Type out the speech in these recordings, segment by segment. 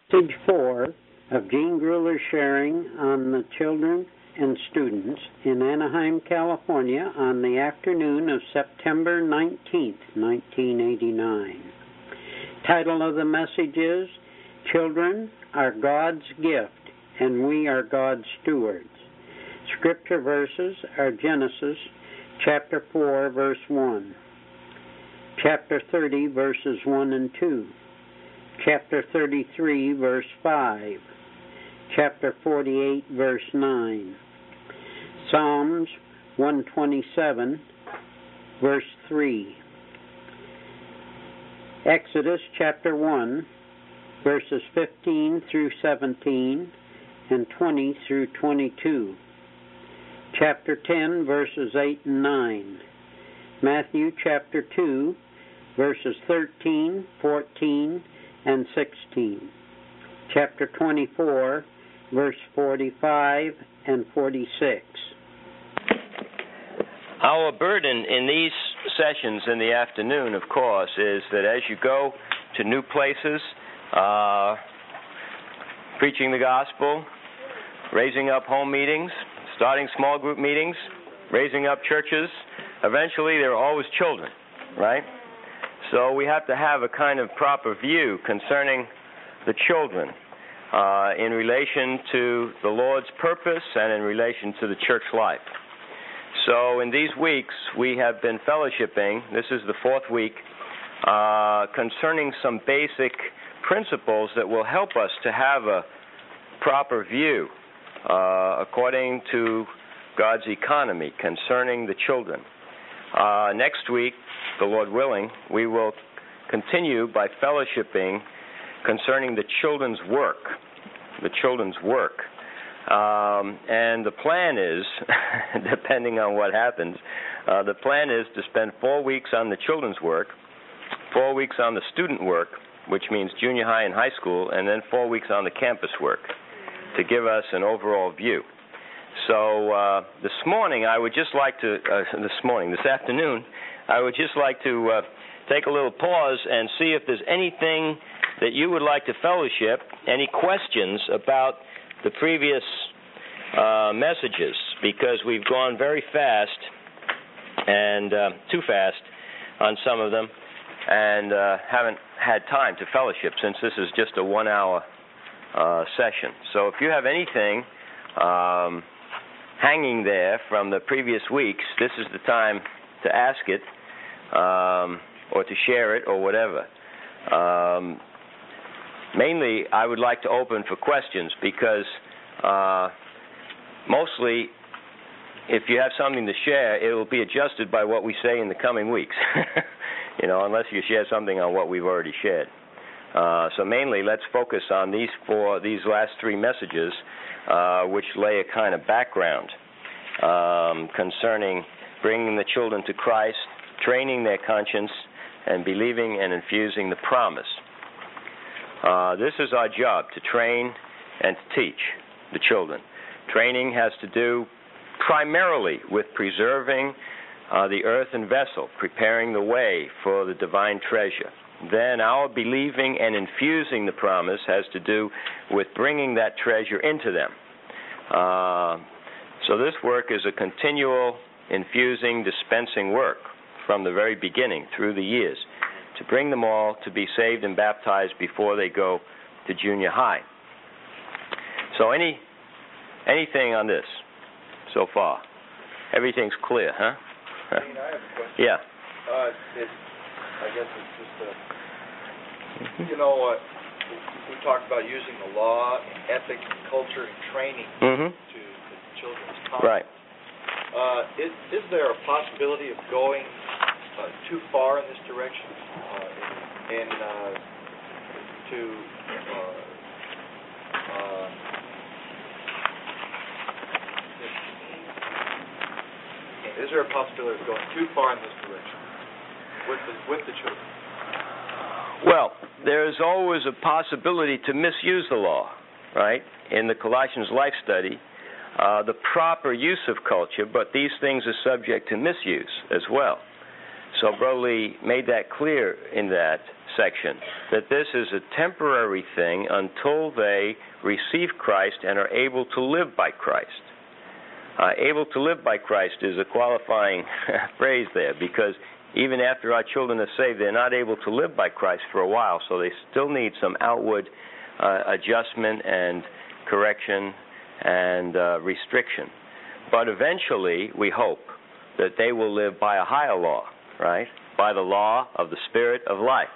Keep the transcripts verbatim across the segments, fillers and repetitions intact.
Message four of Gene Gruler's sharing on the children and students in Anaheim, California on the afternoon of September nineteenth, nineteen eighty-nine. Title of the message is, Children are God's Gift and We are God's Stewards. Scripture verses are Genesis chapter four, verse one, chapter thirty, verses one and two, chapter thirty-three, verse five, chapter forty-eight, verse nine, Psalms one twenty-seven, verse three, Exodus chapter one, verses fifteen through seventeen and twenty through twenty-two, chapter ten, verses eight and nine, Matthew chapter two, verses thirteen, fourteen, and sixteen, chapter twenty-four, verse forty-five and forty-six. Our burden in these sessions in the afternoon, of course, is that as you go to new places, uh, preaching the gospel, raising up home meetings, starting small group meetings, raising up churches, eventually there are always children, right? So we have to have a kind of proper view concerning the children uh, in relation to the Lord's purpose and in relation to the church life. So in these weeks we have been fellowshipping, this is the fourth week, uh, concerning some basic principles that will help us to have a proper view uh, according to God's economy concerning the children. Uh, next week, the Lord willing, we will continue by fellowshipping concerning the children's work, the children's work. Um, and the plan is, depending on what happens, uh, the plan is to spend four weeks on the children's work, four weeks on the student work, which means junior high and high school, and then four weeks on the campus work to give us an overall view. So uh, this morning, I would just like to, uh, this morning, this afternoon, I would just like to uh, take a little pause and see if there's anything that you would like to fellowship, any questions about the previous uh, messages, because we've gone very fast and uh, too fast on some of them and uh, haven't had time to fellowship since this is just a one-hour uh, session. So if you have anything um, hanging there from the previous weeks, this is the time to ask it um, or to share it or whatever. Um, mainly, I would like to open for questions because uh, mostly, if you have something to share, it will be adjusted by what we say in the coming weeks, you know, unless you share something on what we've already shared. Uh, so mainly, let's focus on these four, these last three messages, uh, which lay a kind of background um, concerning bringing the children to Christ, training their conscience, and believing and infusing the promise. Uh, this is our job, to train and to teach the children. Training has to do primarily with preserving uh, the earthen vessel, preparing the way for the divine treasure. Then our believing and infusing the promise has to do with bringing that treasure into them. Uh, so this work is a continual infusing, dispensing work from the very beginning through the years to bring them all to be saved and baptized before they go to junior high. So any anything on this so far? Everything's clear, huh? I mean, I have a question. Yeah. Uh, it, I guess it's just a, mm-hmm. you know, uh, we talked about using the law, ethics, culture, and training mm-hmm. to the children's conscience. Right. Uh, is, is there a possibility of going uh, too far in this direction? Uh, in, in uh, to uh, uh, is there a possibility of going too far in this direction with the with the children? Well, there's always a possibility to misuse the law, right? In the Colossians Life Study, uh, the proper use of culture, but these things are subject to misuse as well. So Brother Lee made that clear in that section, that this is a temporary thing until they receive Christ and are able to live by Christ. Uh, able to live by Christ is a qualifying phrase there, because even after our children are saved, they're not able to live by Christ for a while, so they still need some outward uh, adjustment and correction and uh, restriction. But eventually, we hope that they will live by a higher law, right? By the law of the Spirit of life.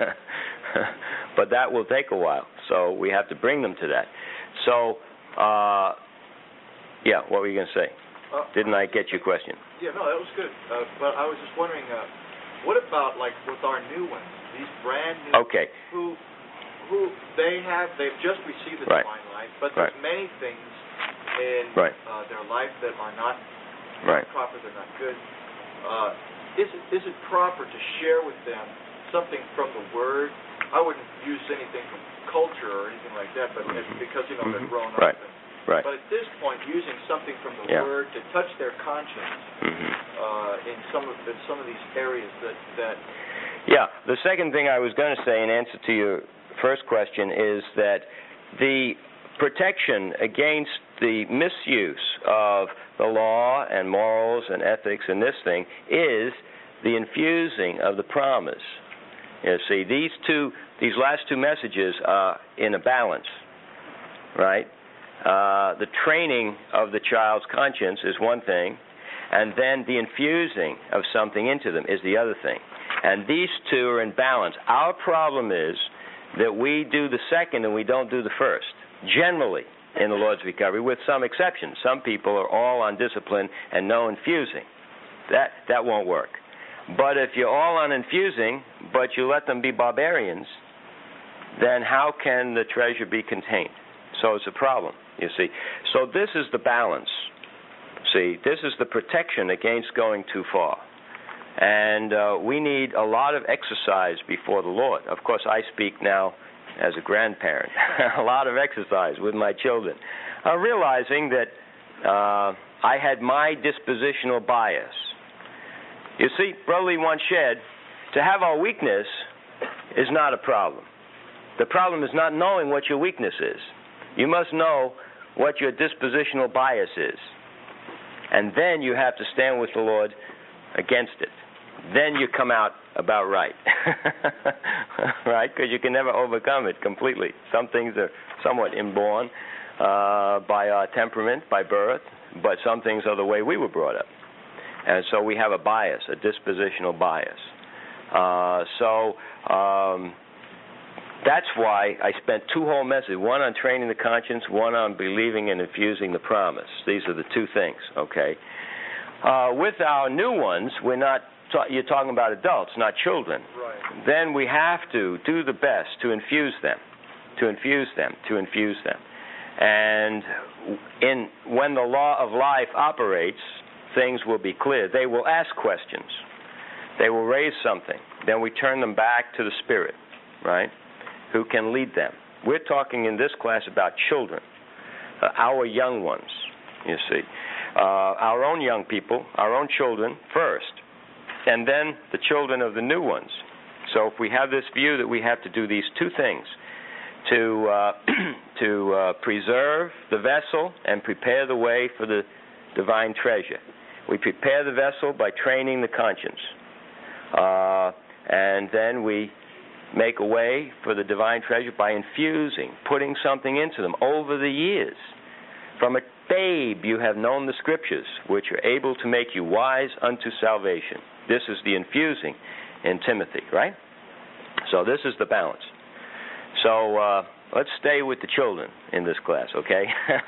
But that will take a while, so we have to bring them to that. So, uh, yeah, what were you going to say? Uh, Didn't I get your question? Yeah, no, that was good. Uh, but I was just wondering, uh, what about, like, with our new ones, these brand new Okay. who who they have, they've just received the Right. divine life, but Right. there's many things in Right. uh, their life that are not Right. proper, they're not good. Uh, is it is it proper to share with them something from the Word? I wouldn't use anything from culture or anything like that, but Mhm. it's because, you know, Mhm. they're grown up. Right. And, Right. But at this point, using something from the Yeah. Word to touch their conscience Mhm. uh, in some of in some of these areas that that Yeah, the second thing I was going to say in answer to your first question is that the protection against the misuse of the law and morals and ethics in this thing is the infusing of the promise. You see, these two, these last two messages are in a balance, right? Uh, the training of the child's conscience is one thing, and then the infusing of something into them is the other thing. And these two are in balance. Our problem is that we do the second and we don't do the first, generally, in the Lord's recovery, with some exceptions. Some people are all on discipline and no infusing. That, that won't work. But if you're all on infusing, but you let them be barbarians, then how can the treasure be contained? So it's a problem, you see. So this is the balance. See, this is the protection against going too far. And uh, we need a lot of exercise before the Lord. Of course, I speak now as a grandparent. A lot of exercise with my children. Uh, realizing that uh, I had my dispositional bias. You see, Brother Lee once said, to have our weakness is not a problem. The problem is not knowing what your weakness is. You must know what your dispositional bias is. And then you have to stand with the Lord against it. Then you come out about right. Right? Because you can never overcome it completely. Some things are somewhat inborn uh, by our temperament, by birth, but some things are the way we were brought up. And so we have a bias, a dispositional bias. Uh, so um, that's why I spent two whole messages, one on training the conscience, one on believing and infusing the promise. These are the two things, okay? Uh, with our new ones, we're not, ta- you're talking about adults, not children. right. Then we have to do the best to infuse them, to infuse them, to infuse them. And in when the law of life operates, things will be clear. They will ask questions. They will raise something. Then we turn them back to the Spirit, right, who can lead them. We're talking in this class about children, uh, our young ones, you see. Uh, our own young people, our own children first, and then the children of the new ones. So if we have this view that we have to do these two things, to uh, to uh, preserve the vessel and prepare the way for the divine treasure. We prepare the vessel by training the conscience. Uh, and then we make a way for the divine treasure by infusing, putting something into them over the years. From a babe you have known the Scriptures, which are able to make you wise unto salvation. This is the infusing in Timothy, right? So this is the balance. So uh, let's stay with the children in this class, okay?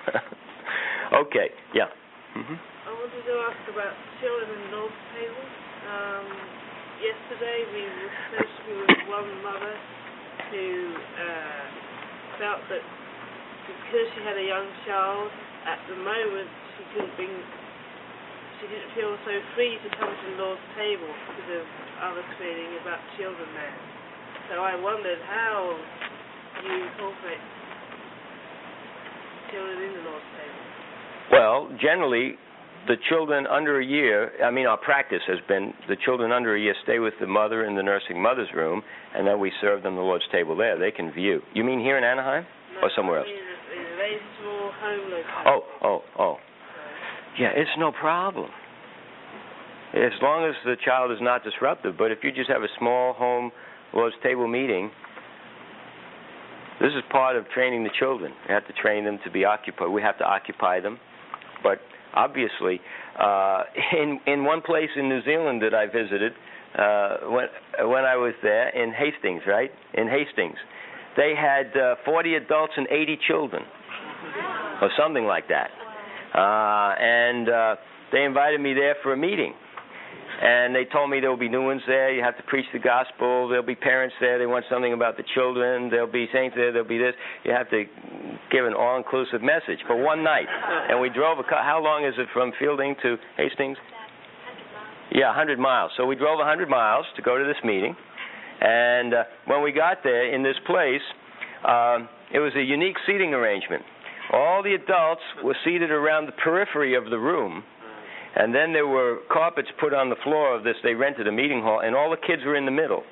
Okay, yeah. Mm-hmm. I wanted to ask about children in Lord's table. Um, yesterday we were supposed to be with one mother who uh, felt that because she had a young child, at the moment she couldn't bring, she didn't feel so free to come to Lord's table because of others feeling about children there. So I wondered how you incorporate children in the Lord's table. Well, generally, the children under a year, I mean, our practice has been the children under a year stay with the mother in the nursing mother's room, and then we serve them the Lord's table there. They can view. You mean here in Anaheim No, or somewhere I else? mean, in a very small home location. Oh, oh, oh. Yeah, it's no problem. As long as the child is not disruptive. But if you just have a small home Lord's table meeting, this is part of training the children. You have to train them to be occupied. We have to occupy them. But obviously, uh, in in one place in New Zealand that I visited, uh, when when I was there in Hastings, right? In Hastings, they had uh, forty adults and eighty children, or something like that. Uh, and uh, they invited me there for a meeting. And they told me there will be new ones there. You have to preach the gospel. There'll be parents there. They want something about the children. There'll be saints there. There'll be this. You have to give an all-inclusive message for one night. And we drove a car. How long is it from Fielding to Hastings? Yeah, one hundred miles. So we drove one hundred miles to go to this meeting. And uh, when we got there in this place, um, it was a unique seating arrangement. All the adults were seated around the periphery of the room. And then there were carpets put on the floor of this. They rented a meeting hall, and all the kids were in the middle.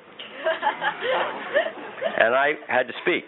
And I had to speak.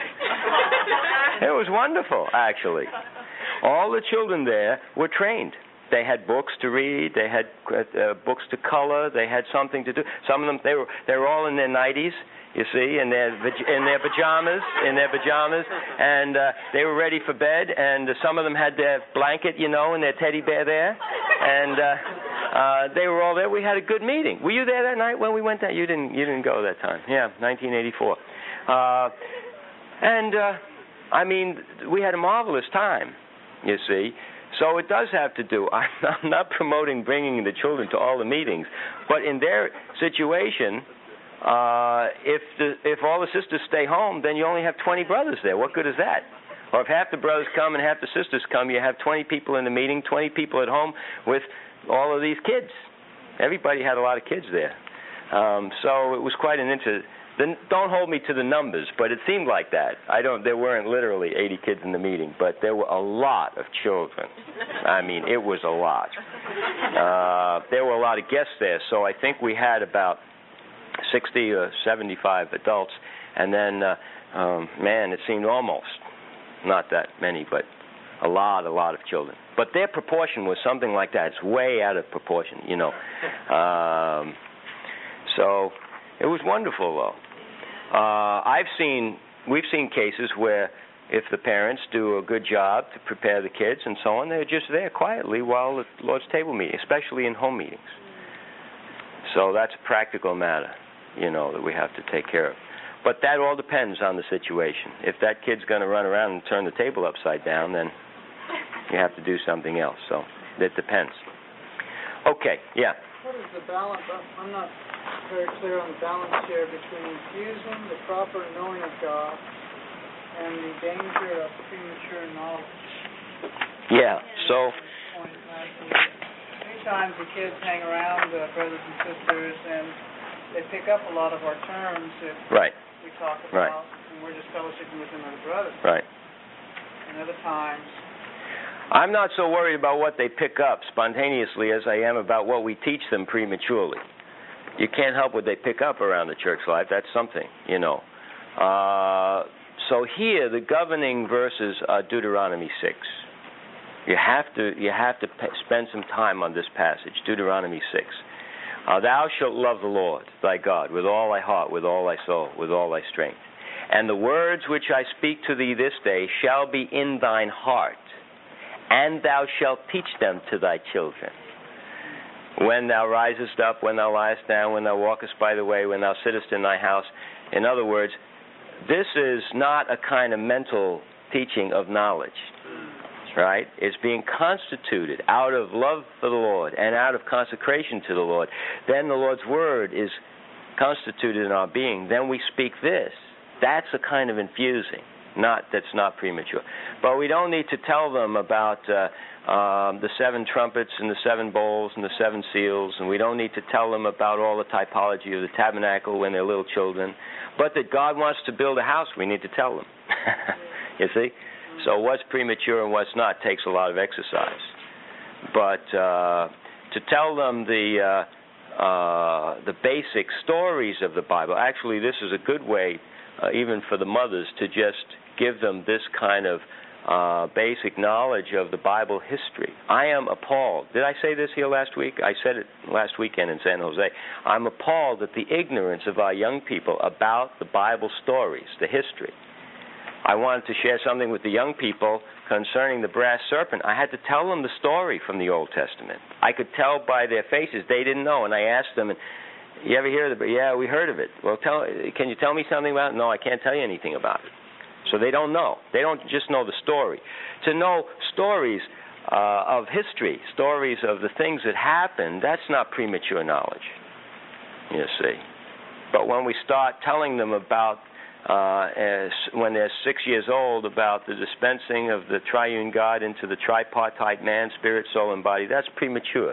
It was wonderful, actually. All the children there were trained. They had books to read. They had uh, books to color. They had something to do. Some of them, they were they were all in their nighties, you see, in their in their pajamas, in their pajamas, and uh, they were ready for bed. And uh, some of them had their blanket, you know, and their teddy bear there, and uh, uh, they were all there. We had a good meeting. Were you there that night when we went there? You didn't. You didn't go that time. Yeah, nineteen eighty-four. Uh, and uh, I mean, we had a marvelous time, you see. So it does have to do. I'm not, I'm not promoting bringing the children to all the meetings, but in their situation. Uh, if the, if all the sisters stay home, then you only have twenty brothers there. What good is that? Or if half the brothers come and half the sisters come, you have twenty people in the meeting, twenty people at home with all of these kids. Everybody had a lot of kids there. Um, so it was quite an interest. Don't hold me to the numbers, but it seemed like that. I don't. There weren't literally eighty kids in the meeting, but there were a lot of children. I mean, it was a lot. Uh, there were a lot of guests there, so I think we had about sixty or seventy-five adults, and then, uh, um, man, it seemed almost not that many, but a lot, a lot of children. But their proportion was something like that. It's way out of proportion, you know. Um, so it was wonderful, though. Uh, I've seen, we've seen cases where if the parents do a good job to prepare the kids and so on, they're just there quietly while the Lord's table meeting, especially in home meetings. So that's a practical matter, you know, that we have to take care of. But that all depends on the situation. If that kid's going to run around and turn the table upside down, then you have to do something else. So it depends. Okay, yeah. What is the balance? I'm not very clear on the balance here between infusing the proper knowing of God and the danger of premature knowledge. Yeah, so... Sometimes the kids hang around uh, brothers and sisters, and they pick up a lot of our terms if right. we talk about, right. and we're just fellowshipping with them as brothers. Right. And other times... I'm not so worried about what they pick up spontaneously as I am about what we teach them prematurely. You can't help what they pick up around the church life. That's something, you know. Uh, so here, the governing verses are Deuteronomy six. You have to you have to p- spend some time on this passage, Deuteronomy six. Uh, Thou shalt love the Lord thy God with all thy heart, with all thy soul, with all thy strength. And the words which I speak to thee this day shall be in thine heart, and thou shalt teach them to thy children. When thou risest up, when thou liest down, when thou walkest by the way, when thou sittest in thy house. In other words, this is not a kind of mental teaching of knowledge. Right? It's being constituted out of love for the Lord and out of consecration to the Lord. Then the Lord's Word is constituted in our being. Then we speak this. That's a kind of infusing. Not that's not premature. But we don't need to tell them about uh, um, the seven trumpets and the seven bowls and the seven seals, and we don't need to tell them about all the typology of the tabernacle when they're little children. But that God wants to build a house, we need to tell them. You see? So what's premature and what's not takes a lot of exercise. but uh, to tell them the uh, uh, the basic stories of the Bible. Actually, this is a good way, uh, even for the mothers, to just give them this kind of uh, basic knowledge of the Bible history. I am appalled. Did I say this here last week? I said it last weekend in San Jose. I'm appalled at the ignorance of our young people about the Bible stories, the history. I wanted to share something with the young people concerning the brass serpent. I had to tell them the story from the Old Testament. I could tell by their faces they didn't know, and I asked them, you ever hear of it? Yeah, we heard of it. Well, tell, can you tell me something about it? No, I can't tell you anything about it. So they don't know. They don't just know the story. To know stories uh, of history, stories of the things that happened, that's not premature knowledge, you see. But when we start telling them about Uh, as when they're six years old, about the dispensing of the triune God into the tripartite man, spirit, soul, and body, that's premature.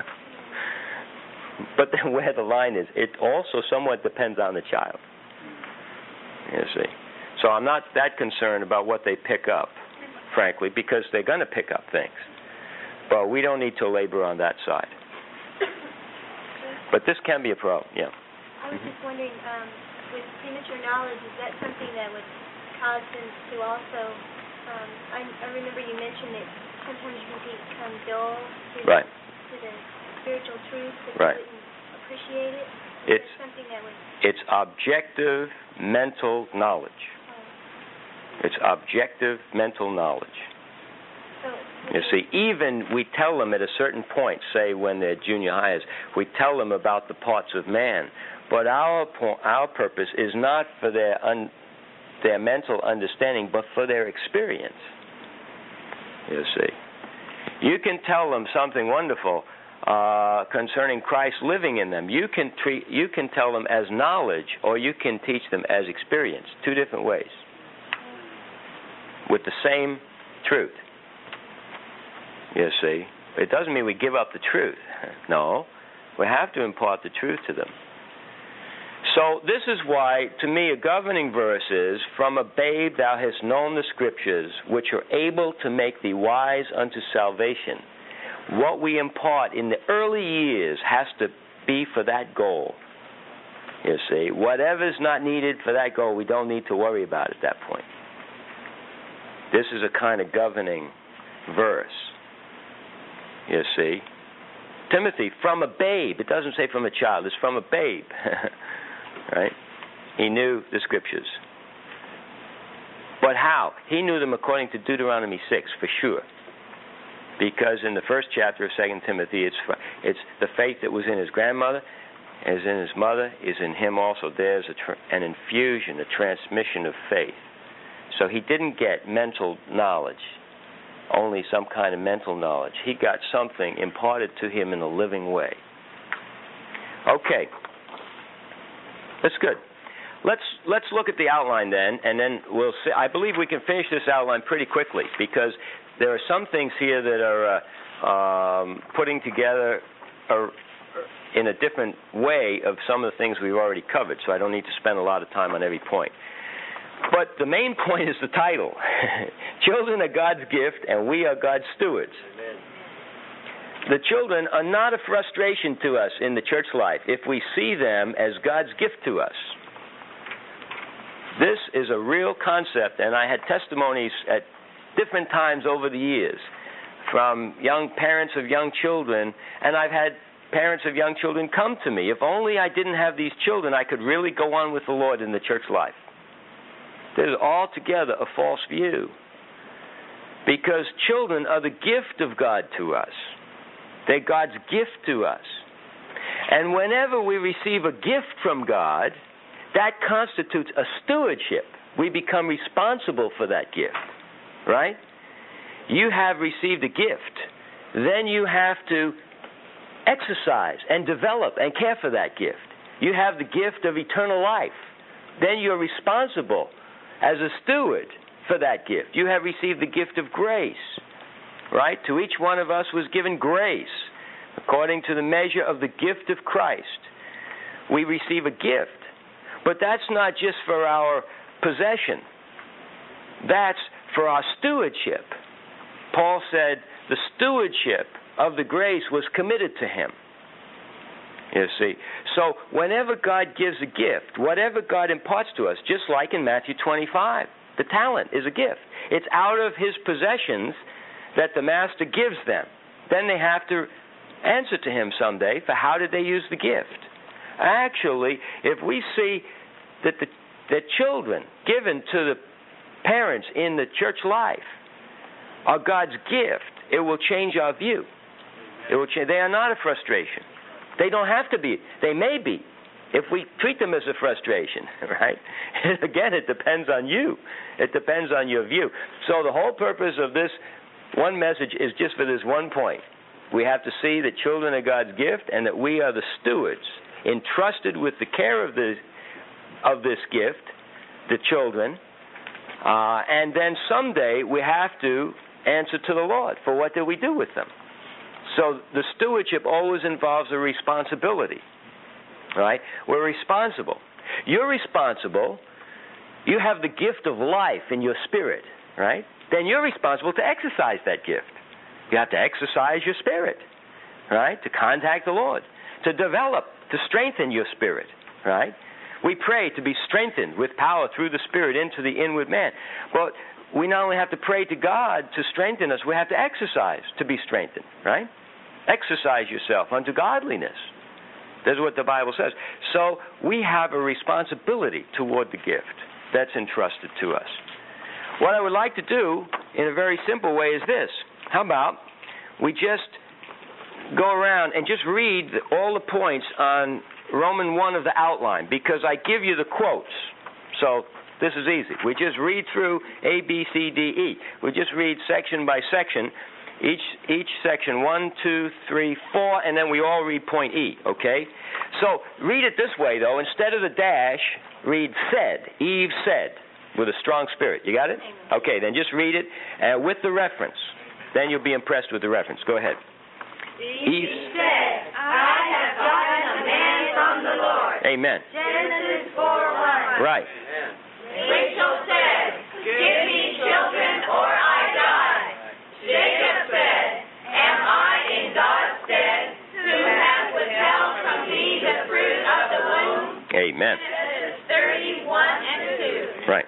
But then where the line is, it also somewhat depends on the child, you see. So I'm not that concerned about what they pick up, frankly, because they're going to pick up things. But we don't need to labor on that side. But this can be a problem, yeah. I was mm-hmm. just wondering, um, with premature knowledge, is that something that would cause them to also, um, I, I remember you mentioned that sometimes you can become dull to, right. the, to the spiritual truth, that right. they wouldn't appreciate it? Is it's, something that would... It's objective mental knowledge. Oh. It's objective mental knowledge. So, you see, even we tell them at a certain point, say when they're junior highers, we tell them about the parts of man. But our our purpose is not for their un, their mental understanding, but for their experience. You see, you can tell them something wonderful uh, concerning Christ living in them. You can treat you can tell them as knowledge, or you can teach them as experience. Two different ways, with the same truth. You see, it doesn't mean we give up the truth. No, we have to impart the truth to them. So this is why, to me, a governing verse is, from a babe thou hast known the Scriptures, which are able to make thee wise unto salvation. What we impart in the early years has to be for that goal. You see, whatever's not needed for that goal, we don't need to worry about at that point. This is a kind of governing verse. You see, Timothy, from a babe. It doesn't say from a child. It's from a babe. Right? He knew the Scriptures. But how? He knew them according to Deuteronomy six, for sure. Because in the first chapter of Second Timothy, it's it's the faith that was in his grandmother, is in his mother, is in him also. There's a tr- an infusion, a transmission of faith. So he didn't get mental knowledge, only some kind of mental knowledge. He got something imparted to him in a living way. Okay. That's good. Let's let's look at the outline then, and then we'll see. I believe we can finish this outline pretty quickly, because there are some things here that are uh, um, putting together a, in a different way of some of the things we've already covered, so I don't need to spend a lot of time on every point. But the main point is the title. Children are God's gift, and we are God's stewards. Amen. The children are not a frustration to us in the church life if we see them as God's gift to us. This is a real concept, and I had testimonies at different times over the years from young parents of young children, and I've had parents of young children come to me. If only I didn't have these children, I could really go on with the Lord in the church life. This is altogether a false view, because children are the gift of God to us. They're God's gift to us. And whenever we receive a gift from God, that constitutes a stewardship. We become responsible for that gift, right? You have received a gift. Then you have to exercise and develop and care for that gift. You have the gift of eternal life. Then you're responsible as a steward for that gift. You have received the gift of grace, right? To each one of us was given grace according to the measure of the gift of Christ. We receive a gift. But that's not just for our possession. That's for our stewardship. Paul said the stewardship of the grace was committed to him. You see. So whenever God gives a gift, whatever God imparts to us, just like in Matthew twenty-five, the talent is a gift. It's out of his possessions that the master gives them. Then they have to answer to him someday for how did they use the gift. Actually, if we see that the that children given to the parents in the church life are God's gift, it will change our view. It will change. They are not a frustration. They don't have to be. They may be, if we treat them as a frustration, right? Again, it depends on you. It depends on your view. So the whole purpose of this one message is just for this one point. We have to see that children are God's gift and that we are the stewards entrusted with the care of the of this gift, the children, uh, and then someday we have to answer to the Lord for what do we do with them. So the stewardship always involves a responsibility, right? We're responsible. You're responsible. You have the gift of life in your spirit, right? Then you're responsible to exercise that gift. You have to exercise your spirit, right? To contact the Lord, to develop, to strengthen your spirit, right? We pray to be strengthened with power through the Spirit into the inward man. But we not only have to pray to God to strengthen us, we have to exercise to be strengthened, right? Exercise yourself unto godliness. That's what the Bible says. So we have a responsibility toward the gift that's entrusted to us. What I would like to do in a very simple way is this. How about we just go around and just read all the points on Romans one of the outline, because I give you the quotes. So this is easy. We just read through A, B, C, D, E. We just read section by section, each each section, one, two, three, four, and then we all read point E, okay? So read it this way, though. Instead of the dash, read said, Eve said, with a strong spirit. You got it? Okay, then just read it uh, with the reference. Then you'll be impressed with the reference. Go ahead. Eve, Eve said, I have gotten a man from the Lord. Amen. Genesis four one. Right. Amen. Rachel said, give me children or I die. Jacob said, am I in God's stead, who hath withheld from me the fruit of the womb? Amen. Genesis thirty-one and two. Right.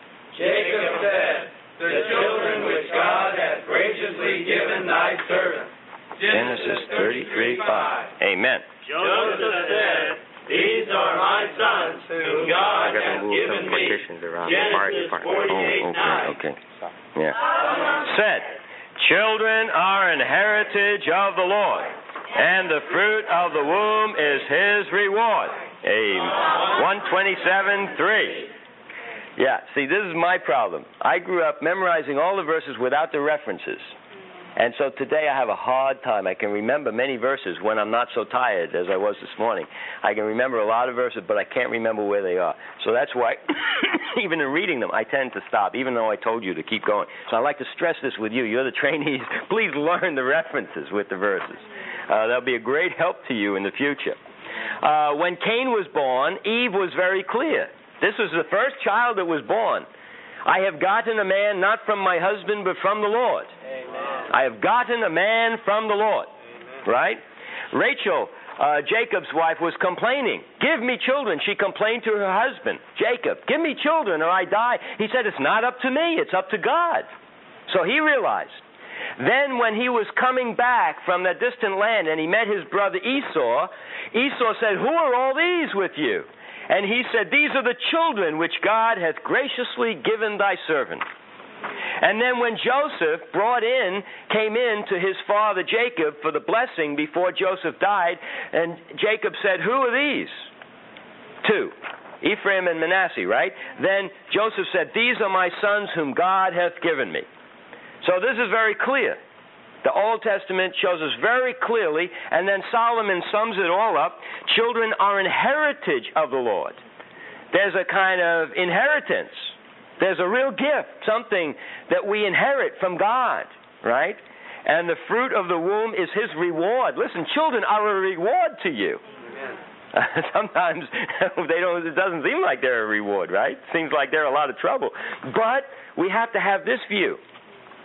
Jacob said, the children which God hath graciously given thy servant. Genesis thirty-three five. Amen. Joseph said, these are my sons whom God hath given me. Genesis forty-eight nine. Oh, okay, okay. Yeah. Said, children are an heritage of the Lord, and the fruit of the womb is his reward. Amen. one twenty-seven three. Yeah, see, this is my problem. I grew up memorizing all the verses without the references. And so today I have a hard time. I can remember many verses when I'm not so tired as I was this morning. I can remember a lot of verses, but I can't remember where they are. So that's why, even in reading them, I tend to stop, even though I told you to keep going. So I'd like to stress this with you. You're the trainees. Please learn the references with the verses. Uh, that'll be a great help to you in the future. Uh, when Cain was born, Eve was very clear. This was the first child that was born. I have gotten a man not from my husband, but from the Lord. Amen. I have gotten a man from the Lord. Amen. Right? Rachel, uh, Jacob's wife, was complaining. Give me children. She complained to her husband, Jacob. Give me children or I die. He said, it's not up to me. It's up to God. So he realized. Then when he was coming back from that distant land and he met his brother Esau, Esau said, who are all these with you? And he said, these are the children which God hath graciously given thy servant. And then when Joseph brought in, came in to his father Jacob for the blessing before Joseph died, and Jacob said, who are these? Two. Ephraim and Manasseh, right? Then Joseph said, these are my sons whom God hath given me. So this is very clear. The Old Testament shows us very clearly, and then Solomon sums it all up. Children are an heritage of the Lord. There's a kind of inheritance. There's a real gift, something that we inherit from God, right? And the fruit of the womb is his reward. Listen, children are a reward to you. Amen. Sometimes they don't. It doesn't seem like they're a reward, right? Seems like they're a lot of trouble. But we have to have this view.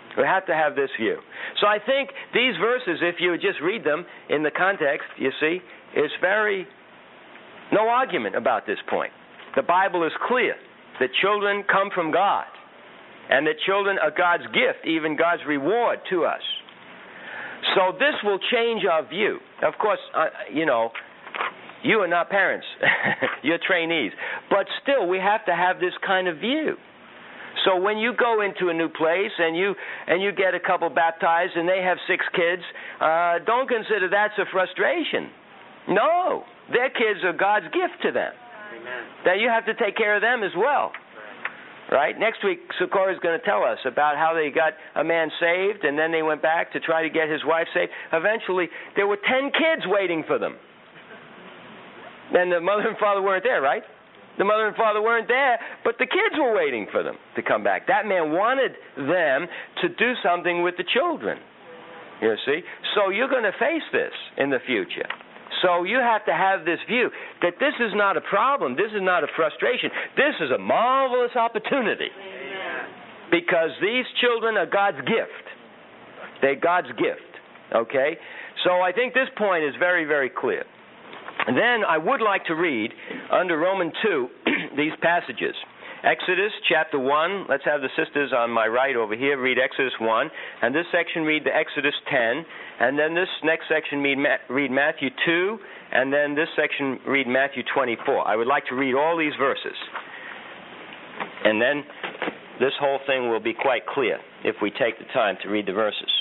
We have to have this view. So I think these verses, if you just read them in the context, you see, it's very, no argument about this point. The Bible is clear that children come from God, and that children are God's gift, even God's reward to us. So this will change our view. Of course, uh, you know, you are not parents. You're trainees. But still, we have to have this kind of view. So when you go into a new place and you and you get a couple baptized and they have six kids, uh, don't consider that's a frustration. No. Their kids are God's gift to them. Amen. That you have to take care of them as well. Right? Next week, Socorro is going to tell us about how they got a man saved, and then they went back to try to get his wife saved. Eventually, there were ten kids waiting for them. And the mother and father weren't there, right? The mother and father weren't there, but the kids were waiting for them to come back. That man wanted them to do something with the children. You see? So you're going to face this in the future. So you have to have this view that this is not a problem. This is not a frustration. This is a marvelous opportunity. Amen. Because these children are God's gift. They're God's gift. Okay? So I think this point is very, very clear. And then I would like to read under Romans two these passages. Exodus chapter one. Let's have the sisters on my right over here read Exodus one. And this section read the Exodus ten. And then this next section read, read Matthew two. And then this section read Matthew twenty-four. I would like to read all these verses. And then this whole thing will be quite clear if we take the time to read the verses.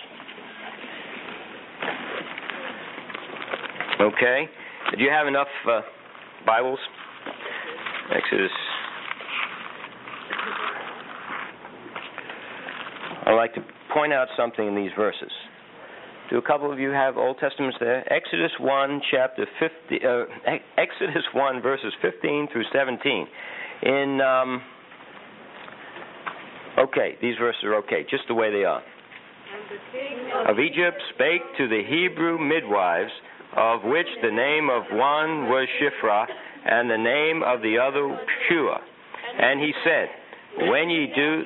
Okay? Do you have enough uh, Bibles? Exodus. I'd like to point out something in these verses. Do a couple of you have Old Testaments there? Exodus one, chapter fifty. Uh, Exodus one, verses fifteen through seventeen. In um, okay, these verses are okay, just the way they are. Of Egypt spake to the Hebrew midwives, of which the name of one was Shiphrah, and the name of the other Puah. And he said, when ye do...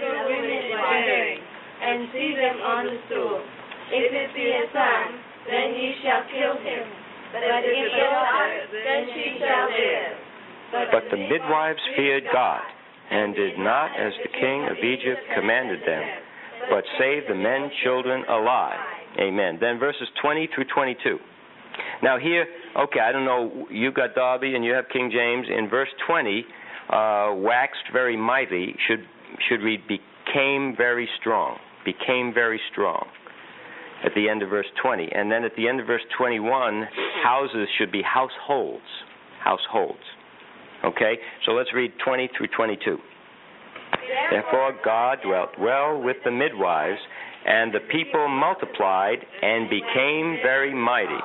and see them on the stool. If it be a son, then ye shall kill him. But if it be a daughter, then she shall live. But the midwives feared God, and did not as the king of Egypt commanded them, but saved the men children alive. Amen. Then verses twenty through twenty-two. Now here, okay, I don't know, you got Darby and you have King James. In verse twenty, uh, waxed very mighty, should should read became very strong. Became very strong at the end of verse twenty. And then at the end of verse twenty-one, houses should be households. Households. Okay? So let's read twenty through twenty-two. Therefore God dwelt well with the midwives, and the people multiplied and became very mighty.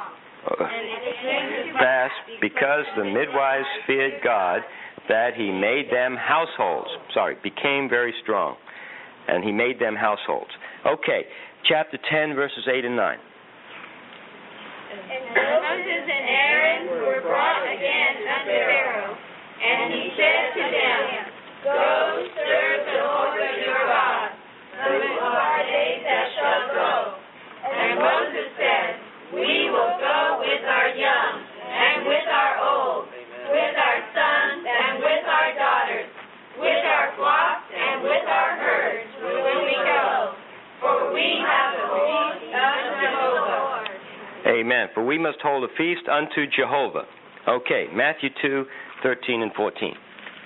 Fast, because the midwives feared God, that he made them households. Sorry, became very strong. And he made them households. Okay, chapter ten, verses eight and nine. And Moses and Aaron were brought again unto Pharaoh, and he said to them, Go serve the Lord your God, who are they that shall go? And Moses said, We will go with our young, and with our old, with our sons, and with our daughters, with our flocks, and with our herds, will we go, for we have a feast unto Jehovah. Amen. For we must hold a feast unto Jehovah. Okay, Matthew two, thirteen and fourteen.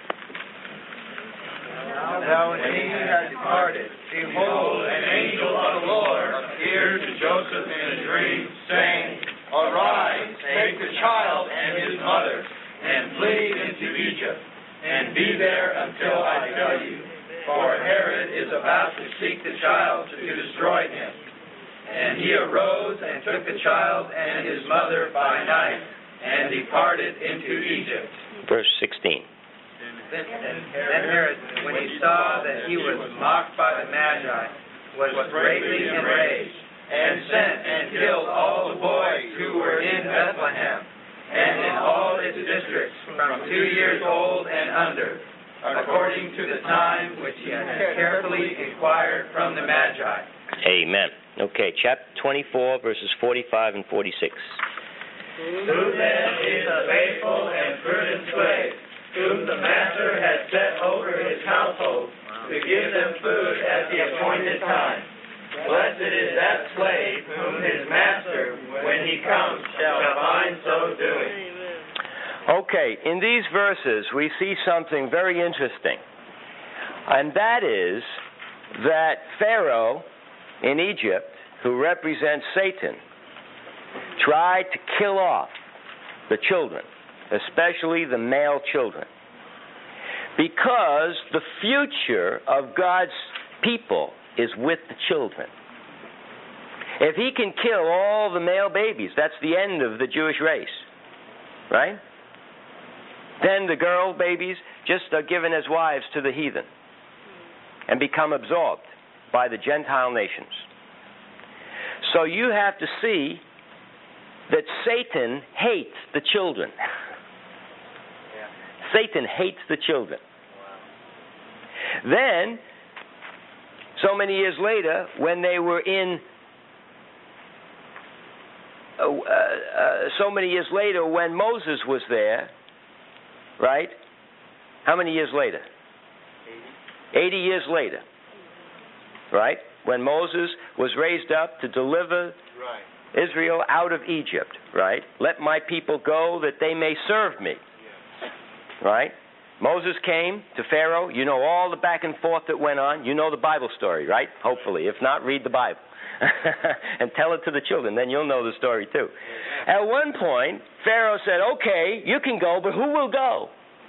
Now when he had departed, behold, an angel of the Lord appeared to Joseph in a dream, saying, Arise, take the child and his mother, and flee into Egypt, and be there until I tell you. For Herod is about to seek the child to destroy him. And he arose and took the child and his mother by night, and departed into Egypt. Verse sixteen. Then, then Herod, when he saw that he was mocked by the Magi, was greatly enraged, and sent and killed all the boys who were in Bethlehem, and in all its districts, from two years old and under, according to the time which he had carefully inquired from the Magi. Amen. Okay, chapter twenty-four, verses forty-five and forty-six. Who then is a faithful and prudent slave, whom the master has set over his household, to give them food at the appointed time? Blessed is that slave whom his master, when he comes, shall find so doing. Okay, in these verses we see something very interesting, and that is that Pharaoh in Egypt, who represents Satan, tried to kill off the children, especially the male children, because the future of God's people is with the children. If he can kill all the male babies, that's the end of the Jewish race, right? Then the girl babies just are given as wives to the heathen and become absorbed by the Gentile nations. So you have to see that Satan hates the children. Yeah. Satan hates the children. Wow. Then, so many years later, when they were in, uh, uh, so many years later, when Moses was there, right? How many years later? Eighty. Eighty years later, right? When Moses was raised up to deliver Right. Israel out of Egypt, right? Let my people go that they may serve me, Yes. right? Moses came to Pharaoh. You know all the back and forth that went on. You know the Bible story, right? Hopefully. If not, read the Bible. And tell it to the children. Then you'll know the story too. At one point, Pharaoh said, okay, you can go, but who will go?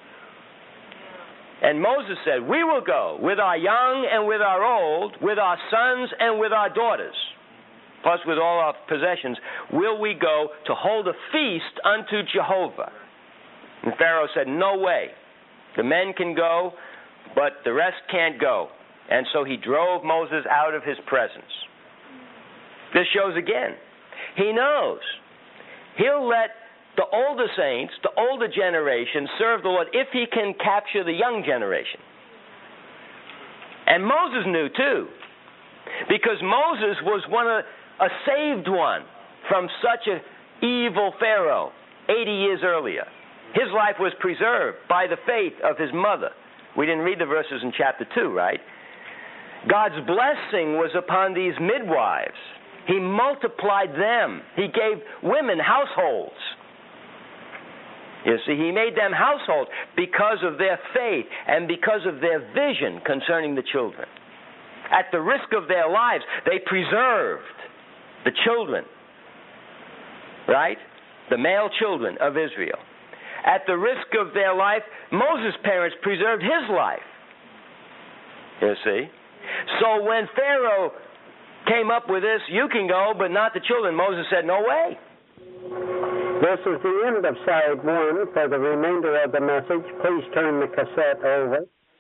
And Moses said, we will go with our young and with our old, with our sons and with our daughters, plus with all our possessions, will we go to hold a feast unto Jehovah. And Pharaoh said, no way. The men can go, but the rest can't go. And so he drove Moses out of his presence. This shows again, he knows he'll let the older saints, the older generation, serve the Lord if he can capture the young generation. And Moses knew too, because Moses was one of a saved one from such an evil Pharaoh eighty years earlier. His life was preserved by the faith of his mother. We didn't read the verses in chapter two, right? God's blessing was upon these midwives. He multiplied them. He gave women households. You see, he made them households because of their faith and because of their vision concerning the children. At the risk of their lives, they preserved the children, right? The male children of Israel. At the risk of their life, Moses' parents preserved his life. You see? So when Pharaoh came up with this, you can go, but not the children, Moses said, no way. This is the end of side one. For the remainder of the message, please turn the cassette over.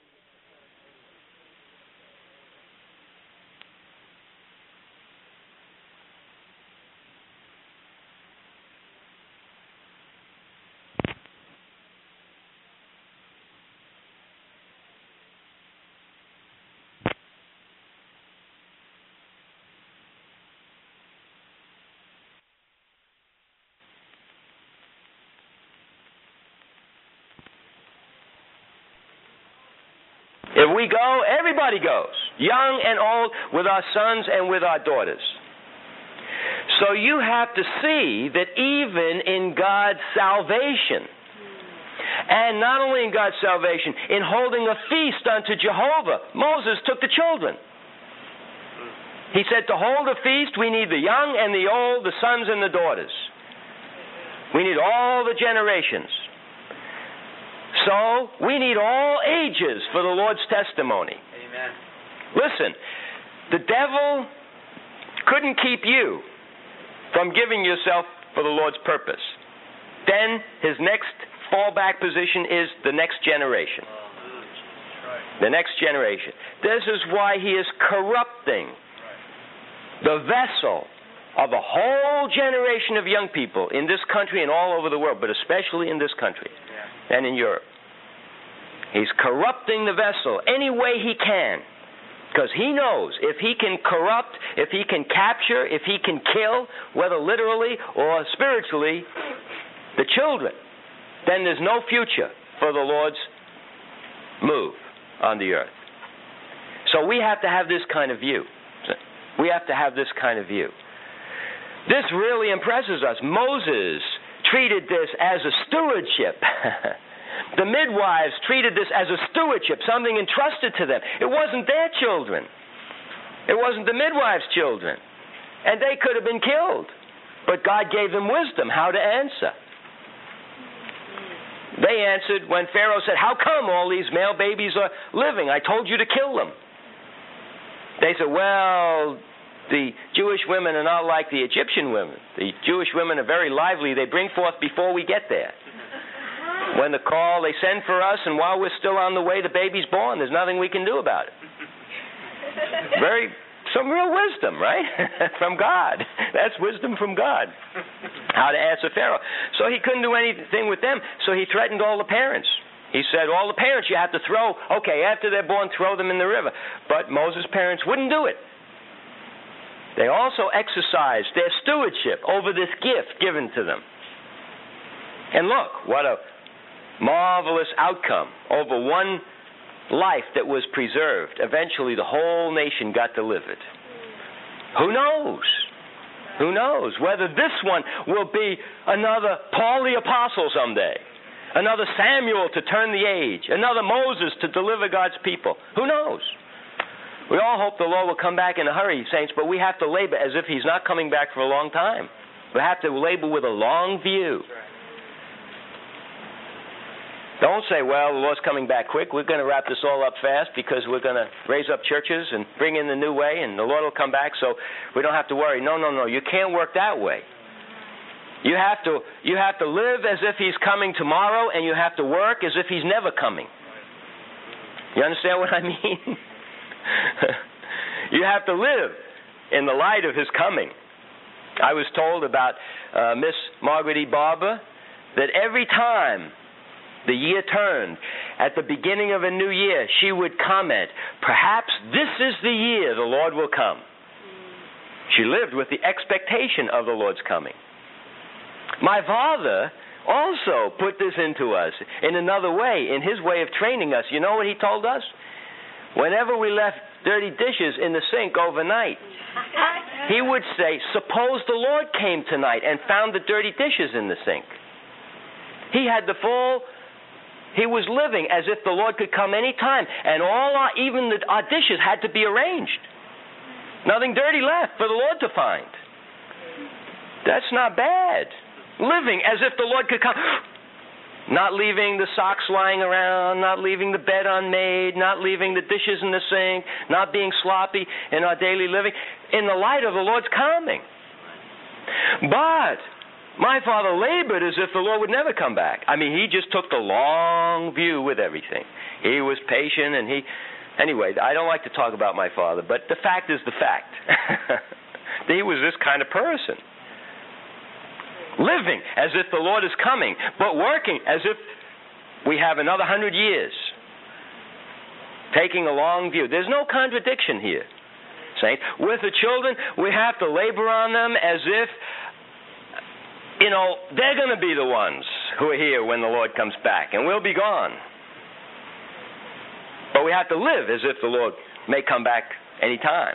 If we go, everybody goes, young and old, with our sons and with our daughters. So you have to see that even in God's salvation, and not only in God's salvation, in holding a feast unto Jehovah, Moses took the children. He said to hold a feast, we need the young and the old, the sons and the daughters. We need all the generations. So, we need all ages for the Lord's testimony. Amen. Listen, the devil couldn't keep you from giving yourself for the Lord's purpose. Then, his next fallback position is the next generation. The next generation. This is why he is corrupting the vessel of a whole generation of young people in this country and all over the world, but especially in this country and in Europe. He's corrupting the vessel any way he can. Because he knows if he can corrupt, if he can capture, if he can kill, whether literally or spiritually, the children, then there's no future for the Lord's move on the earth. So we have to have this kind of view. We have to have this kind of view. This really impresses us. Moses treated this as a stewardship. The midwives treated this as a stewardship, something entrusted to them. It wasn't their children. It wasn't the midwives' children. And they could have been killed. But God gave them wisdom how to answer. They answered when Pharaoh said, "How come all these male babies are living? I told you to kill them." They said, "Well, the Jewish women are not like the Egyptian women. The Jewish women are very lively. They bring forth before we get there. When the call, they send for us, and while we're still on the way, the baby's born. There's nothing we can do about it." Very, some real wisdom, right? From God. That's wisdom from God. How to answer Pharaoh. So he couldn't do anything with them, so he threatened all the parents. He said, all the parents you have to throw, okay, after they're born, throw them in the river. But Moses' parents wouldn't do it. They also exercised their stewardship over this gift given to them. And look, what a marvelous outcome over one life that was preserved. Eventually the whole nation got delivered. Who knows? Who knows whether this one will be another Paul the Apostle someday, another Samuel to turn the age, another Moses to deliver God's people. Who knows? We all hope the Lord will come back in a hurry, saints, but we have to labor as if he's not coming back for a long time. We have to labor with a long view. Don't say, well, the Lord's coming back quick. We're going to wrap this all up fast because we're going to raise up churches and bring in the new way, and the Lord will come back so we don't have to worry. No, no, no. You can't work that way. You have to, you have to live as if he's coming tomorrow, and you have to work as if he's never coming. You understand what I mean? You have to live in the light of his coming. I was told about uh, Miss Margaret E. Barber that every time the year turned, at the beginning of a new year, she would comment, perhaps this is the year the Lord will come. She lived with the expectation of the Lord's coming. My father also put this into us in another way, in his way of training us. You know what he told us? Whenever we left dirty dishes in the sink overnight, he would say, suppose the Lord came tonight and found the dirty dishes in the sink. He had the full... He was living as if the Lord could come any time, and all our, even the, our dishes had to be arranged. Nothing dirty left for the Lord to find. That's not bad. Living as if the Lord could come. Not leaving the socks lying around, not leaving the bed unmade, not leaving the dishes in the sink, not being sloppy in our daily living, in the light of the Lord's coming. But my father labored as if the Lord would never come back. I mean, he just took the long view with everything. He was patient, and he... Anyway, I don't like to talk about my father, but the fact is the fact. He was this kind of person. Living as if the Lord is coming, but working as if we have another hundred years. Taking a long view. There's no contradiction here, saints. With the children, we have to labor on them as if, you know, they're going to be the ones who are here when the Lord comes back, and we'll be gone. But we have to live as if the Lord may come back any time.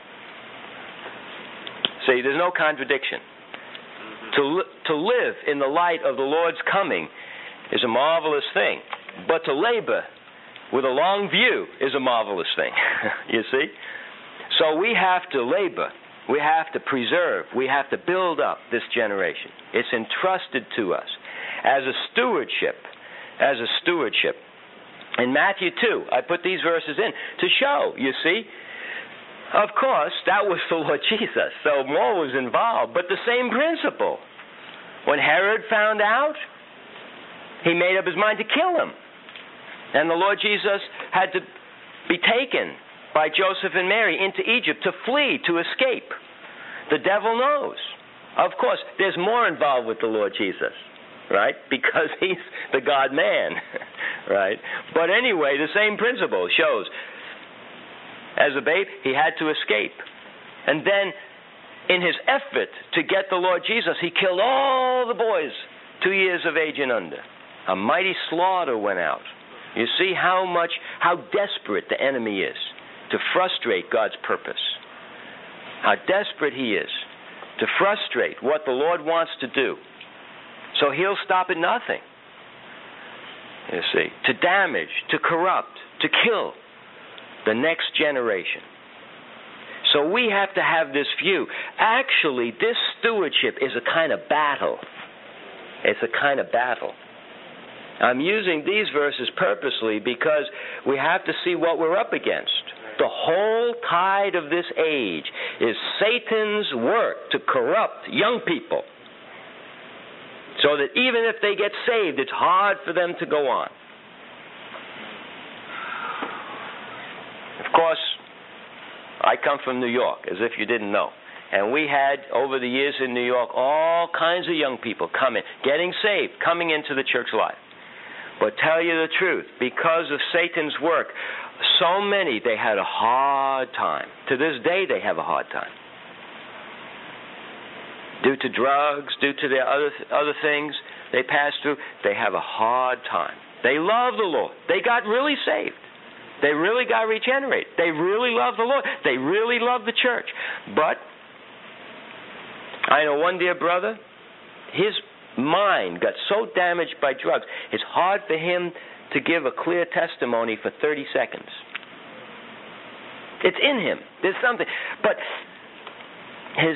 See, there's no contradiction. To, li- to live in the light of the Lord's coming is a marvelous thing. But to labor with a long view is a marvelous thing. You see? So we have to labor. We have to preserve. We have to build up this generation. It's entrusted to us as a stewardship. As a stewardship. In Matthew two, I put these verses in to show, you see. Of course, that was the Lord Jesus, so more was involved, but the same principle. When Herod found out, he made up his mind to kill him. And the Lord Jesus had to be taken by Joseph and Mary into Egypt to flee, to escape. The devil knows. Of course, there's more involved with the Lord Jesus. right? Because he's the God-man, right? But anyway, the same principle shows. As a babe, he had to escape. And then, in his effort to get the Lord Jesus, he killed all the boys two years of age and under. A mighty slaughter went out. You see how much, how desperate the enemy is to frustrate God's purpose. How desperate he is to frustrate what the Lord wants to do. So he'll stop at nothing. You see, to damage, to corrupt, to kill the next generation. So we have to have this view. Actually, this stewardship is a kind of battle. It's a kind of battle. I'm using these verses purposely because we have to see what we're up against. The whole tide of this age is Satan's work to corrupt young people, so that even if they get saved, it's hard for them to go on. Of course, I come from New York, as if you didn't know. And we had, over the years in New York, all kinds of young people coming, getting saved, coming into the church life. But tell you the truth, because of Satan's work, so many, they had a hard time. To this day, they have a hard time. Due to drugs, due to the other other things they pass through, they have a hard time. They love the Lord. They got really saved. They really got regenerated. They really love the Lord. They really love the church. But I know one dear brother, his mind got so damaged by drugs, it's hard for him to give a clear testimony for thirty seconds. It's in him. There's something. But his,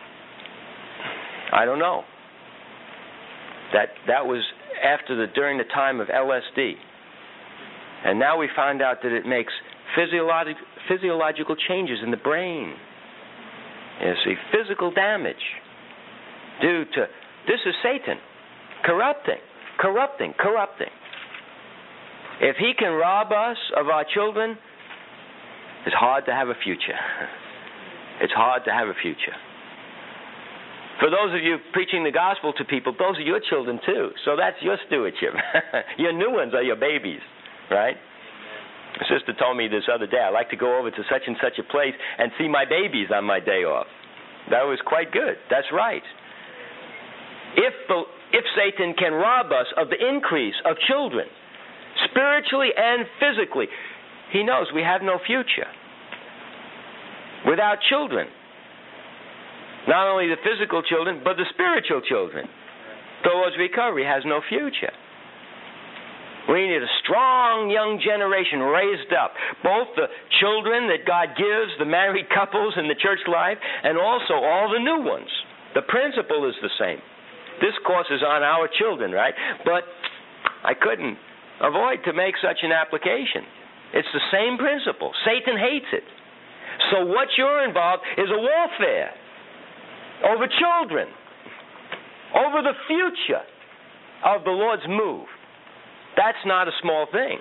I don't know. That that was after the during the time of L S D. And now we find out that it makes physiologic, physiological changes in the brain. You see, physical damage due to, this is Satan, corrupting, corrupting, corrupting. If he can rob us of our children, it's hard to have a future. It's hard to have a future. For those of you preaching the gospel to people, those are your children too. So that's your stewardship. Your new ones are your babies, right? A sister told me this other day, I like to go over to such and such a place and see my babies on my day off. That was quite good. That's right. If the, if Satan can rob us of the increase of children, spiritually and physically, he knows we have no future without children. Not only the physical children, but the spiritual children. The Lord's recovery has no future. We need a strong young generation raised up. Both the children that God gives, the married couples in the church life, and also all the new ones. The principle is the same. This course is on our children, right? But I couldn't avoid to make such an application. It's the same principle. Satan hates it. So what you're involved is a warfare over children, over the future of the Lord's move. That's not a small thing.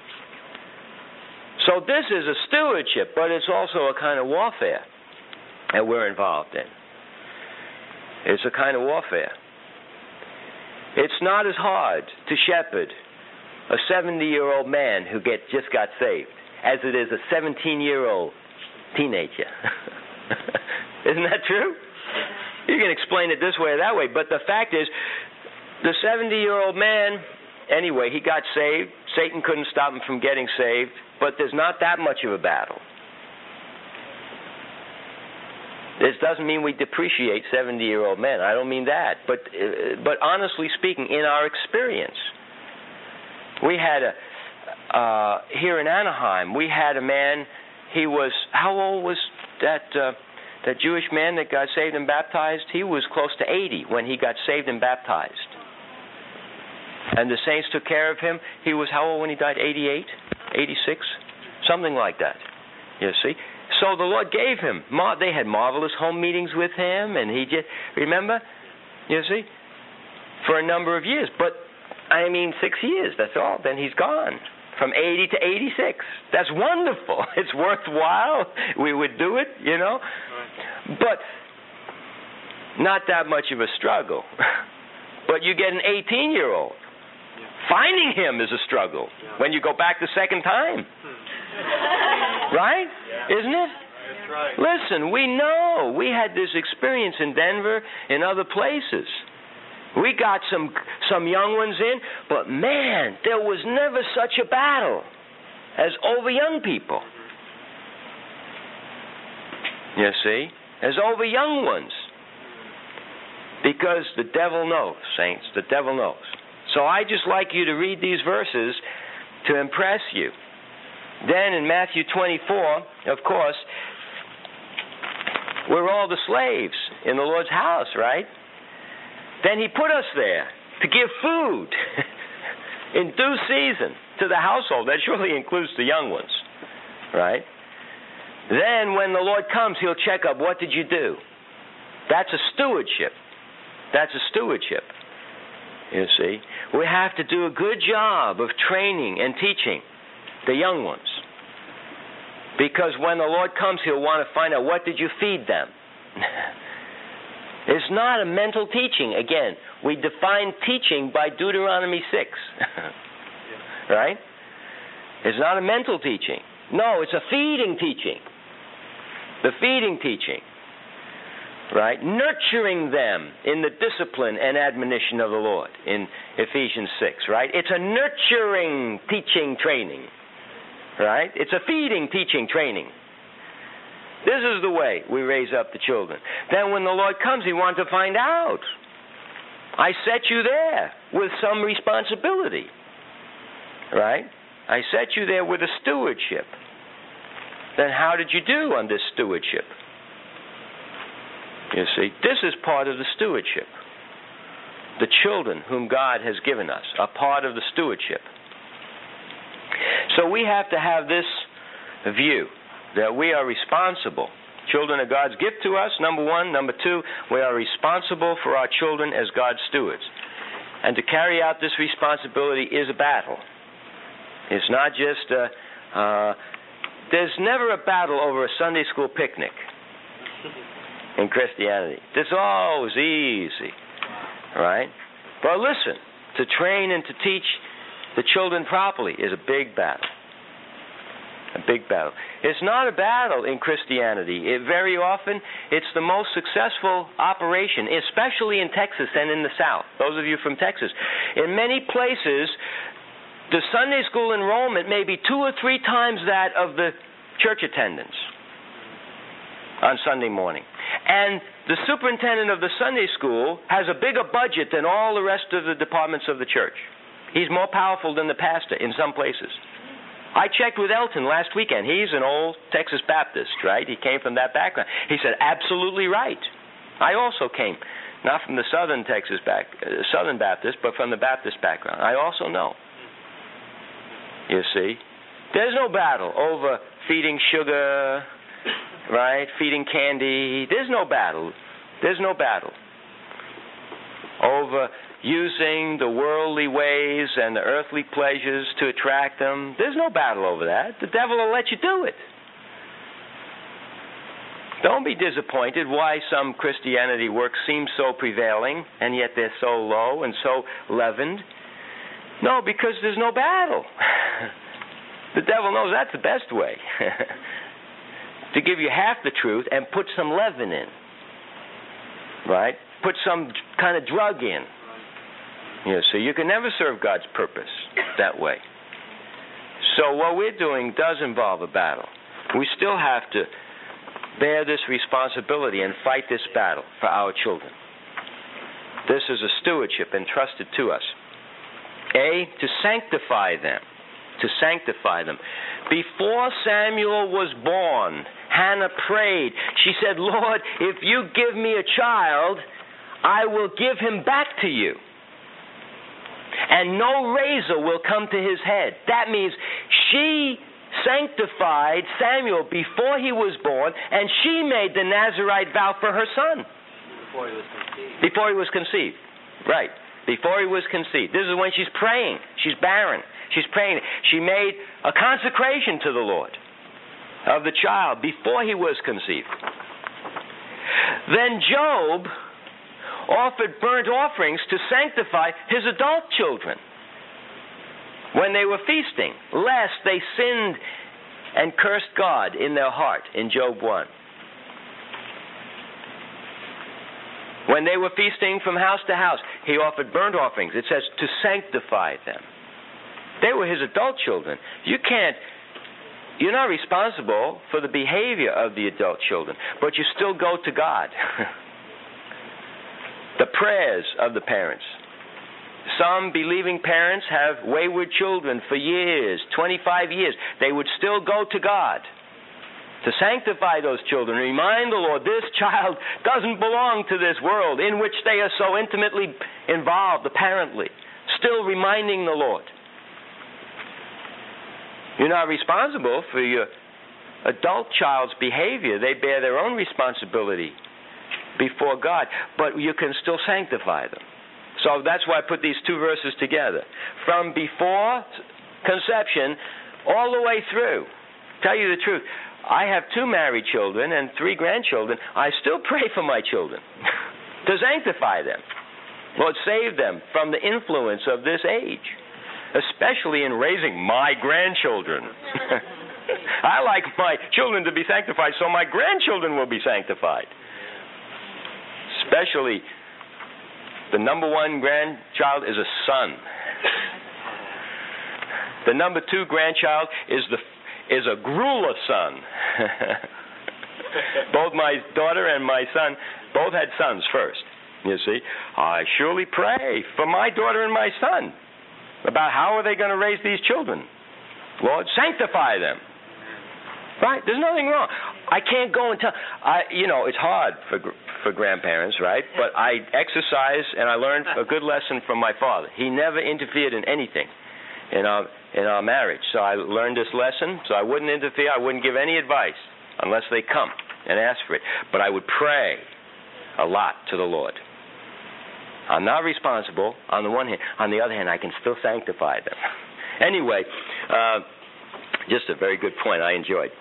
So this is a stewardship, but it's also a kind of warfare that we're involved in. It's a kind of warfare. It's not as hard to shepherd a seventy-year-old man who get, just got saved as it is a seventeen-year-old teenager. Isn't that true? You can explain it this way or that way, but the fact is, the seventy-year-old man, anyway, he got saved. Satan couldn't stop him from getting saved, but there's not that much of a battle. This doesn't mean we depreciate seventy-year-old men. I don't mean that. But, uh, but honestly speaking, in our experience, we had a, uh, here in Anaheim, we had a man, he was, how old was that, uh, that Jewish man that got saved and baptized? He was close to eighty when he got saved and baptized. And the saints took care of him. He was how old when he died? eighty-eight? eighty-six? Something like that. You see? So the Lord gave him, they had marvelous home meetings with him, and he just, remember? You see? For a number of years. But, I mean, six years, that's all. Then he's gone. From eighty to eighty-six. That's wonderful. It's worthwhile. We would do it, you know? But not that much of a struggle. but you get an eighteen-year-old. Finding him is a struggle when you go back the second time. Right? Isn't it? That's right. Listen, we know. We had this experience in Denver, in other places. We got some some young ones in, but man, there was never such a battle as over young people. You see? As over young ones. Because the devil knows, saints. The devil knows. So I just like you to read these verses to impress you. Then in Matthew twenty-four, of course, we're all the slaves in the Lord's house, right? Then he put us there to give food in due season to the household. That surely includes the young ones, right? Then when the Lord comes, he'll check up, what did you do? That's a stewardship. That's a stewardship, you see. We have to do a good job of training and teaching the young ones. Because when the Lord comes, he'll want to find out, what did you feed them? It's not a mental teaching. Again, we define teaching by Deuteronomy six. Right? It's not a mental teaching. No, it's a feeding teaching. The feeding teaching. Right? Nurturing them in the discipline and admonition of the Lord in Ephesians six. Right? It's a nurturing teaching training. Right? It's a feeding teaching training. This is the way we raise up the children. Then when the Lord comes, he wants to find out. I set you there with some responsibility. Right? I set you there with a stewardship. Then how did you do on this stewardship? You see, this is part of the stewardship. The children whom God has given us are part of the stewardship. So we have to have this view that we are responsible. Children are God's gift to us, number one. Number two, we are responsible for our children as God's stewards. And to carry out this responsibility is a battle. It's not just a, uh, there's never a battle over a Sunday school picnic in Christianity. It's always easy, right? But listen, to train and to teach the children properly is a big battle. A big battle. It's not a battle in Christianity. It, very often, it's the most successful operation, especially in Texas and in the South. Those of you from Texas. In many places, the Sunday school enrollment may be two or three times that of the church attendance on Sunday morning. And the superintendent of the Sunday school has a bigger budget than all the rest of the departments of the church. He's more powerful than the pastor in some places. I checked with Elton last weekend. He's an old Texas Baptist, right? He came from that background. He said, absolutely right. I also came, not from the Southern Texas back, uh, Southern Baptist, but from the Baptist background. I also know. You see, there's no battle over feeding sugar, right? Feeding candy. There's no battle. There's no battle over using the worldly ways and the earthly pleasures to attract them. There's no battle over that. The devil will let you do it. Don't be disappointed why some Christianity work seems so prevailing, and yet they're so low and so leavened. No, because there's no battle. The devil knows that's the best way. To give you half the truth and put some leaven in. Right? Put some kind of drug in. You know, so you can never serve God's purpose that way. So what we're doing does involve a battle. We still have to bear this responsibility and fight this battle for our children. This is a stewardship entrusted to us. A, to sanctify them. To sanctify them. Before Samuel was born, Hannah prayed. She said, Lord, if you give me a child, I will give him back to you. And no razor will come to his head. That means she sanctified Samuel before he was born, and she made the Nazirite vow for her son. Before he was conceived. Before he was conceived. Right. Before he was conceived. This is when she's praying. She's barren. She's praying. She made a consecration to the Lord of the child before he was conceived. Then Job offered burnt offerings to sanctify his adult children when they were feasting, lest they sinned and cursed God in their heart, in Job one. When they were feasting from house to house, he offered burnt offerings. It says to sanctify them. They were his adult children. You can't, you're not responsible for the behavior of the adult children, but you still go to God. The prayers of the parents. Some believing parents have wayward children for years, twenty-five years. They would still go to God to sanctify those children, remind the Lord this child doesn't belong to this world in which they are so intimately involved, apparently. Still reminding the Lord. You're not responsible for your adult child's behavior. They bear their own responsibility before God, but you can still sanctify them. So that's why I put these two verses together. From before conception all the way through. Tell you the truth, I have two married children and three grandchildren. I still pray for my children to sanctify them. Lord, save them from the influence of this age, especially in raising my grandchildren. I like my children to be sanctified, so my grandchildren will be sanctified. Especially, the number one grandchild is a son. The number two grandchild is the is a Grula son. Both my daughter and my son both had sons first. You see, I surely pray for my daughter and my son about how are they going to raise these children. Lord, sanctify them. Right? There's nothing wrong. I can't go and tell. I, you know, it's hard for for grandparents, right? But I exercise and I learned a good lesson from my father. He never interfered in anything in our in our marriage. So I learned this lesson. So I wouldn't interfere. I wouldn't give any advice unless they come and ask for it. But I would pray a lot to the Lord. I'm not responsible on the one hand. On the other hand, I can still sanctify them. Anyway, uh, just a very good point I enjoyed.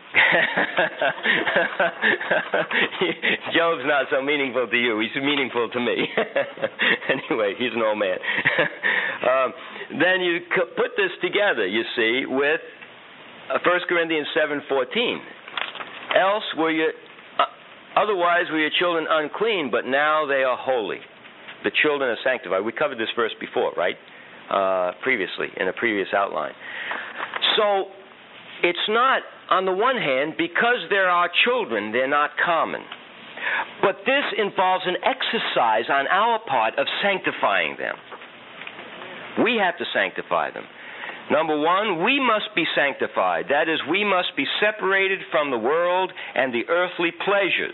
Job's not so meaningful to you. He's meaningful to me. Anyway, he's an old man. um, then you put this together, you see, with uh, First Corinthians seven fourteen. Else were you, uh, otherwise were your children unclean, but now they are holy. The children are sanctified. We covered this verse before, right? Uh, previously, in a previous outline. So, it's not, on the one hand, because they're our children, they're not common. But this involves an exercise on our part of sanctifying them. We have to sanctify them. Number one, we must be sanctified. That is, we must be separated from the world and the earthly pleasures.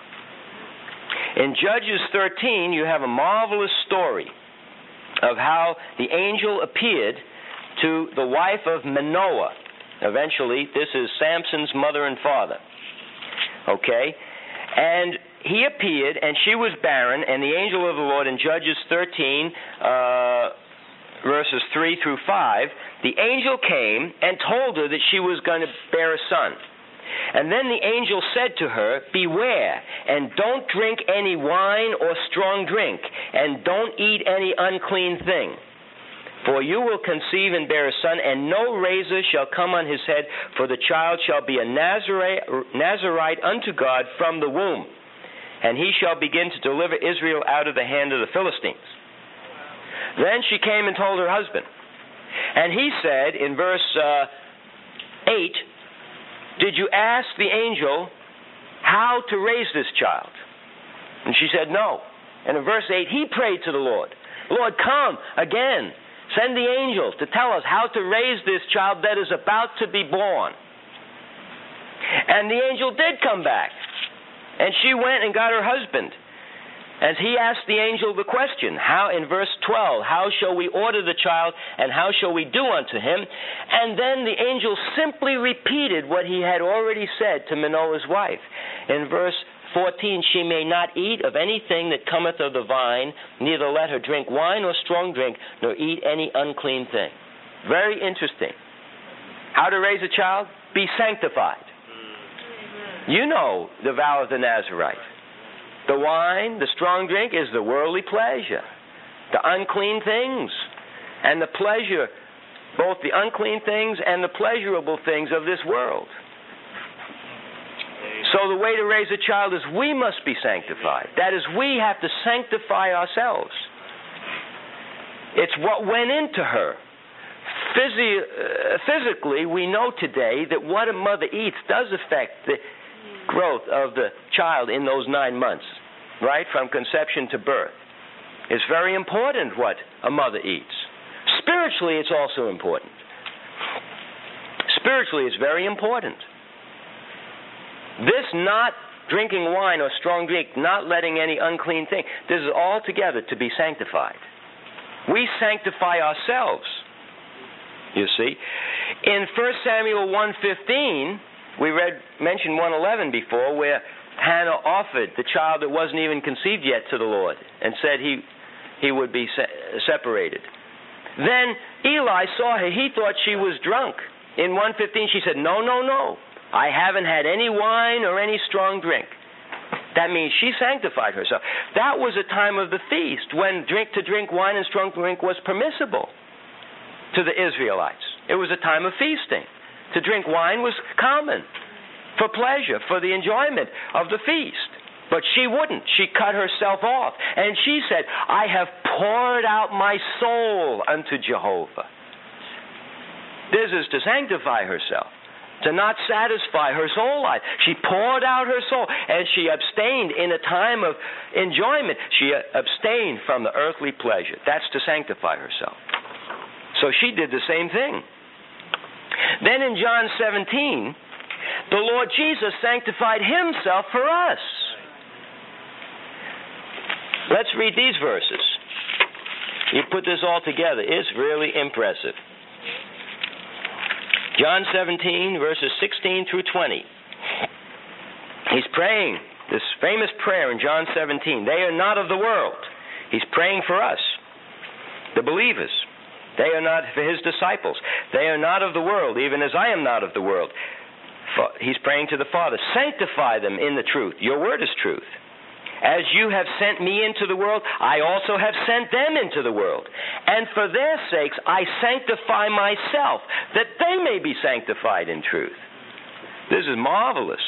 In Judges thirteen, you have a marvelous story of how the angel appeared to the wife of Manoah. Eventually, this is Samson's mother and father. Okay? And he appeared, and she was barren, and the angel of the Lord in Judges thirteen, uh, verses three through five, the angel came and told her that she was going to bear a son. And then the angel said to her, beware, and don't drink any wine or strong drink, and don't eat any unclean thing. For you will conceive and bear a son, and no razor shall come on his head, for the child shall be a Nazarite, Nazarite unto God from the womb. And he shall begin to deliver Israel out of the hand of the Philistines. Then she came and told her husband. And he said in verse uh, eight, did you ask the angel how to raise this child? And she said, no. And in verse eight, he prayed to the Lord. Lord, come again. Send the angels to tell us how to raise this child that is about to be born. And the angel did come back. And she went and got her husband. As he asked the angel the question, how in verse twelve, how shall we order the child and how shall we do unto him? And then the angel simply repeated what he had already said to Manoah's wife. In verse fourteen, she may not eat of anything that cometh of the vine, neither let her drink wine or strong drink, nor eat any unclean thing. Very interesting. How to raise a child? Be sanctified. You know the vow of the Nazarite. The wine, the strong drink, is the worldly pleasure, the unclean things, and the pleasure, both the unclean things and the pleasurable things of this world. So the way to raise a child is we must be sanctified. That is, we have to sanctify ourselves. It's what went into her. Physi- uh, physically, we know today that what a mother eats does affect the growth of the child in those nine months, right, from conception to birth. It's very important what a mother eats. Spiritually, it's also important. Spiritually, it's very important. This not drinking wine or strong drink, not letting any unclean thing, this is all together to be sanctified. We sanctify ourselves, you see. In First Samuel one fifteen, we read mentioned one eleven before, where Hannah offered the child that wasn't even conceived yet to the Lord and said he he would be se- separated. Then Eli saw her. He thought she was drunk. In one fifteen, she said, no, no, no. I haven't had any wine or any strong drink. That means she sanctified herself. That was a time of the feast when drink to drink wine and strong drink was permissible to the Israelites. It was a time of feasting. To drink wine was common for pleasure, for the enjoyment of the feast. But she wouldn't. She cut herself off. And she said, I have poured out my soul unto Jehovah. This is to sanctify herself, to not satisfy her soul life. She poured out her soul, and she abstained in a time of enjoyment. She abstained from the earthly pleasure. That's to sanctify herself. So she did the same thing. Then in John seventeen, the Lord Jesus sanctified himself for us. Let's read these verses. You put this all together. It's really impressive. John seventeen, verses sixteen through twenty. He's praying this famous prayer in John seventeen. They are not of the world. He's praying for us, the believers. They are not for his disciples. They are not of the world, even as I am not of the world. He's praying to the Father. Sanctify them in the truth. Your word is truth. As you have sent me into the world, I also have sent them into the world. And for their sakes I sanctify myself, that they may be sanctified in truth. This is marvelous.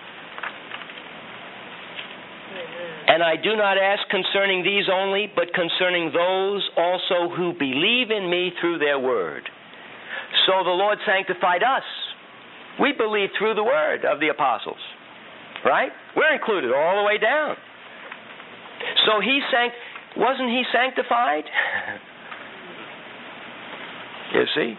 And I do not ask concerning these only, but concerning those also who believe in me through their word. So the Lord sanctified us. We believe through the word of the apostles. Right? We're included all the way down. So he sanct wasn't he sanctified? You see?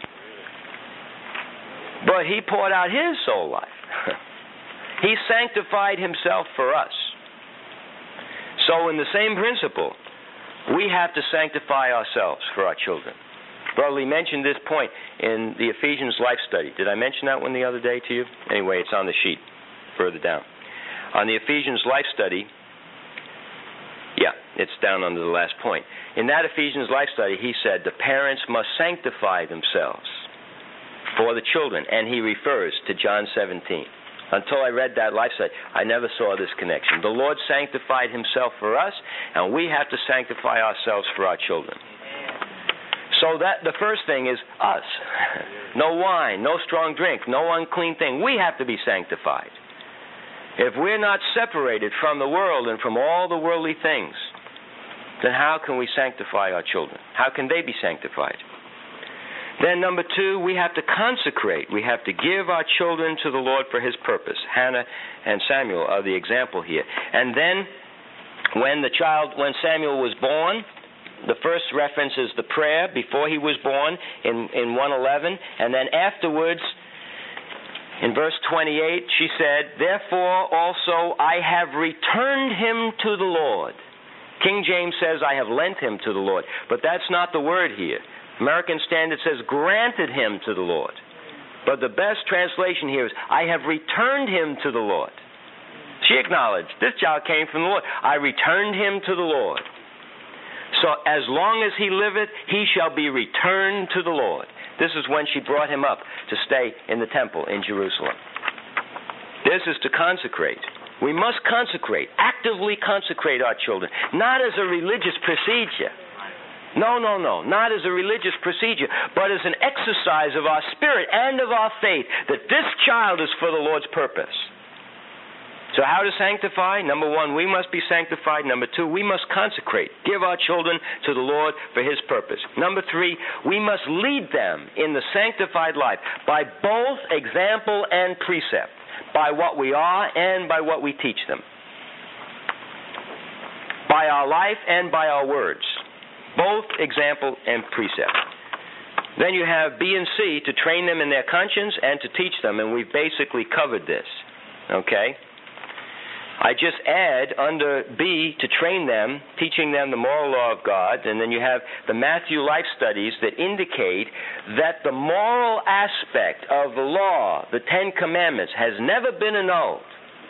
But he poured out his soul life. He sanctified himself for us. So in the same principle, we have to sanctify ourselves for our children. Brother Lee mentioned this point in the Ephesians Life Study. Did I mention that one the other day to you? Anyway, it's on the sheet further down. On the Ephesians Life Study, yeah, it's down under the last point. In that Ephesians Life Study, he said the parents must sanctify themselves for the children, and he refers to John seventeen. Until I read that life study, I never saw this connection. The Lord sanctified himself for us, and we have to sanctify ourselves for our children. So that the first thing is us. No wine, no strong drink, no unclean thing. We have to be sanctified. If we're not separated from the world and from all the worldly things, then how can we sanctify our children? How can they be sanctified? Then number two, we have to consecrate. We have to give our children to the Lord for his purpose. Hannah and Samuel are the example here. And then when the child, when Samuel was born, the first reference is the prayer before he was born in, in one eleven. And then afterwards, in verse twenty-eight, she said, therefore also I have returned him to the Lord. King James says, I have lent him to the Lord. But that's not the word here. American Standard says, granted him to the Lord. But the best translation here is, I have returned him to the Lord. She acknowledged, this child came from the Lord. I returned him to the Lord. So as long as he liveth, he shall be returned to the Lord. This is when she brought him up to stay in the temple in Jerusalem. This is to consecrate. We must consecrate, actively consecrate our children, not as a religious procedure. No, no, no, not as a religious procedure, but as an exercise of our spirit and of our faith that this child is for the Lord's purpose. So how to sanctify? Number one, we must be sanctified. Number two, we must consecrate, give our children to the Lord for His purpose. Number three, we must lead them in the sanctified life by both example and precept, by what we are and by what we teach them, by our life and by our words. Both example and precept. Then you have B and C, to train them in their conscience and to teach them, and we've basically covered this. Okay? I just add under B, to train them, teaching them the moral law of God, and then you have the Matthew Life Studies that indicate that the moral aspect of the law, the Ten Commandments, has never been annulled,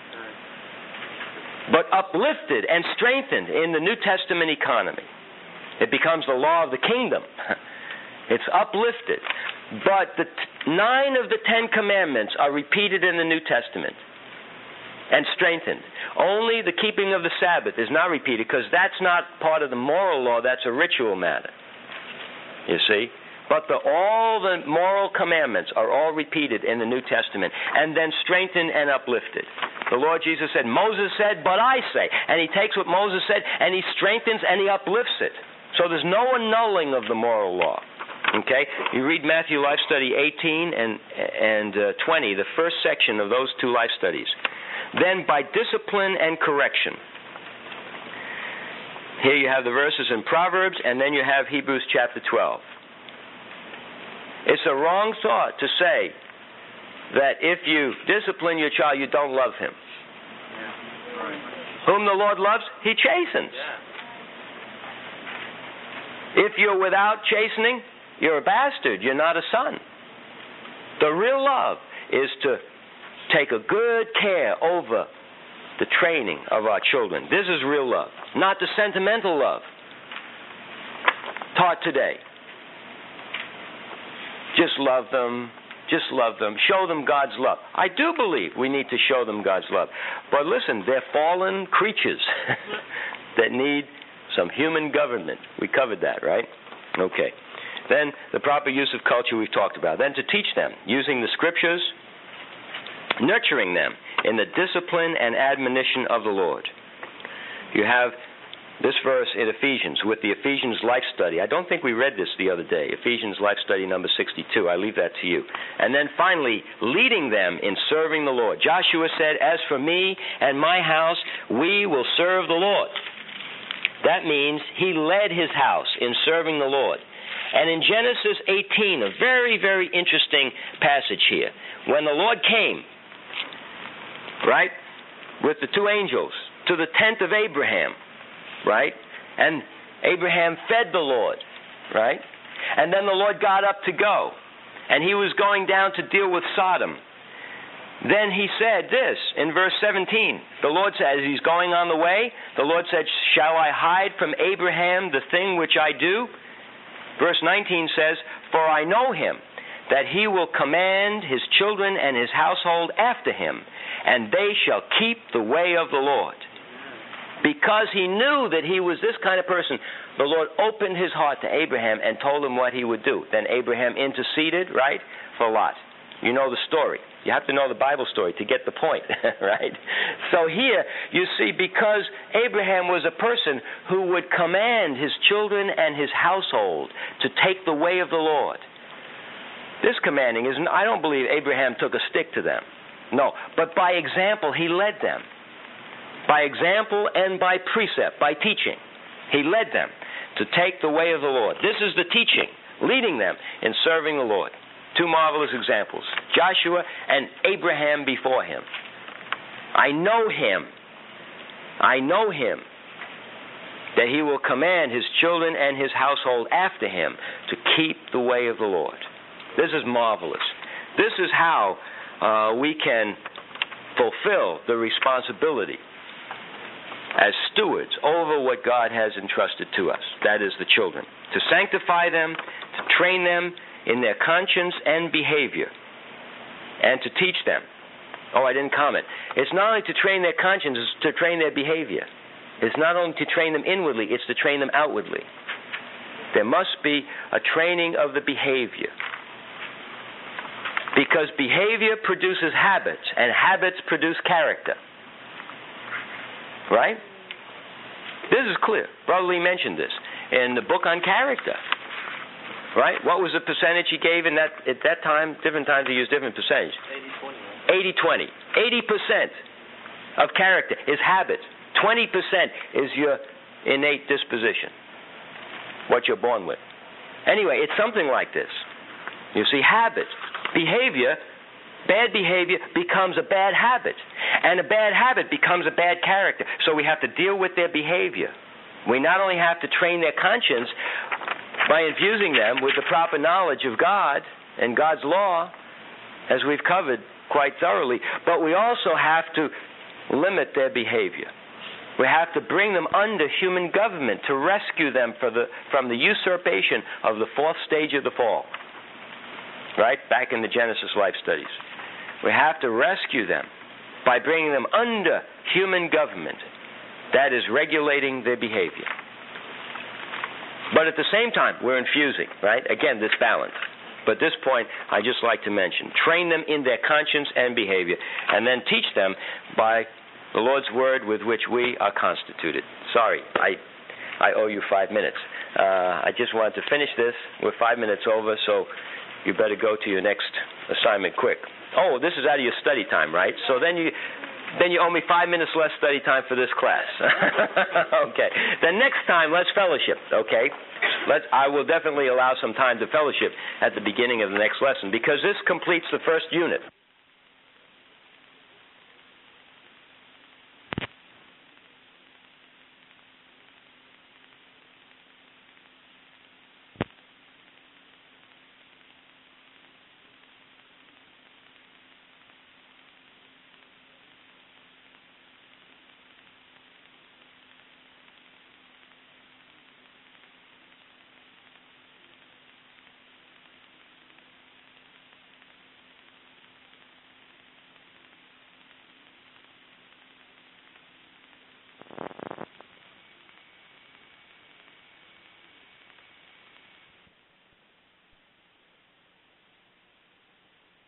but uplifted and strengthened in the New Testament economy. It becomes the law of the kingdom. It's uplifted. But the t- nine of the Ten Commandments are repeated in the New Testament and strengthened. Only the keeping of the Sabbath is not repeated because that's not part of the moral law. That's a ritual matter. You see? But the, all the moral commandments are all repeated in the New Testament and then strengthened and uplifted. The Lord Jesus said, Moses said, but I say. And He takes what Moses said and He strengthens and He uplifts it. So there's no annulling of the moral law. Okay? You read Matthew Life Study eighteen and, and uh, twenty, the first section of those two life studies. Then by discipline and correction. Here you have the verses in Proverbs, and then you have Hebrews chapter twelve. It's a wrong thought to say that if you discipline your child, you don't love him. Whom the Lord loves, He chastens. If you're without chastening, you're a bastard. You're not a son. The real love is to take a good care over the training of our children. This is real love, not the sentimental love taught today. Just love them. Just love them. Show them God's love. I do believe we need to show them God's love. But listen, they're fallen creatures that need some human government. We covered that, right? Okay. Then the proper use of culture we've talked about. Then to teach them, using the Scriptures, nurturing them in the discipline and admonition of the Lord. You have this verse in Ephesians with the Ephesians Life Study. I don't think we read this the other day. Ephesians Life Study number sixty-two. I leave that to you. And then finally, leading them in serving the Lord. Joshua said, as for me and my house, we will serve the Lord. That means he led his house in serving the Lord. And in Genesis eighteen, a very, very interesting passage here. When the Lord came, right, with the two angels to the tent of Abraham, right, and Abraham fed the Lord, right, and then the Lord got up to go, and he was going down to deal with Sodom. Then he said this in verse seventeen. The Lord said, as he's going on the way, the Lord said, shall I hide from Abraham the thing which I do? Verse nineteen says, for I know him, that he will command his children and his household after him, and they shall keep the way of the Lord. Because he knew that he was this kind of person, the Lord opened his heart to Abraham and told him what he would do. Then Abraham interceded, right, for Lot. You know the story. You have to know the Bible story to get the point, right? So here, you see, because Abraham was a person who would command his children and his household to take the way of the Lord. This commanding isn't, I don't believe Abraham took a stick to them. No, but by example, he led them. By example and by precept, by teaching. He led them to take the way of the Lord. This is the teaching, leading them in serving the Lord. Two marvelous examples, Joshua and Abraham before him. I know him. I know him, that he will command his children and his household after him to keep the way of the Lord. This is marvelous. This is how uh, we can fulfill the responsibility as stewards over what God has entrusted to us. That is the children. To sanctify them, to train them in their conscience and behavior, and to teach them Oh, I didn't comment. It's not only to train their conscience, it's to train their behavior. It's not only to train them inwardly, it's to train them outwardly. There must be a training of the behavior. Because behavior produces habits, and habits produce character. Right? This is clear. Brother Lee mentioned this in the book on character. Right? What was the percentage he gave in that at that time? Different times he used different percentages. eighty twenty. eighty percent of character is habit. twenty percent is your innate disposition, what you're born with. Anyway, it's something like this. You see, habit, behavior, bad behavior becomes a bad habit. And a bad habit becomes a bad character. So we have to deal with their behavior. We not only have to train their conscience by infusing them with the proper knowledge of God and God's law, as we've covered quite thoroughly, but we also have to limit their behavior. We have to bring them under human government to rescue them for the, from the usurpation of the fourth stage of the fall. Right? Back in the Genesis Life Studies. We have to rescue them by bringing them under human government. That is regulating their behavior. But at the same time, we're infusing, right? Again, this balance. But at this point, I just like to mention, train them in their conscience and behavior, and then teach them by the Lord's Word with which we are constituted. Sorry, I I owe you five minutes. Uh, I just wanted to finish this. We're five minutes over, so you better go to your next assignment quick. Oh, this is out of your study time, right? So then you then you owe me five minutes less study time for this class. Okay. Then next time, let's fellowship, okay? Let's, I will definitely allow some time to fellowship at the beginning of the next lesson, because this completes the first unit.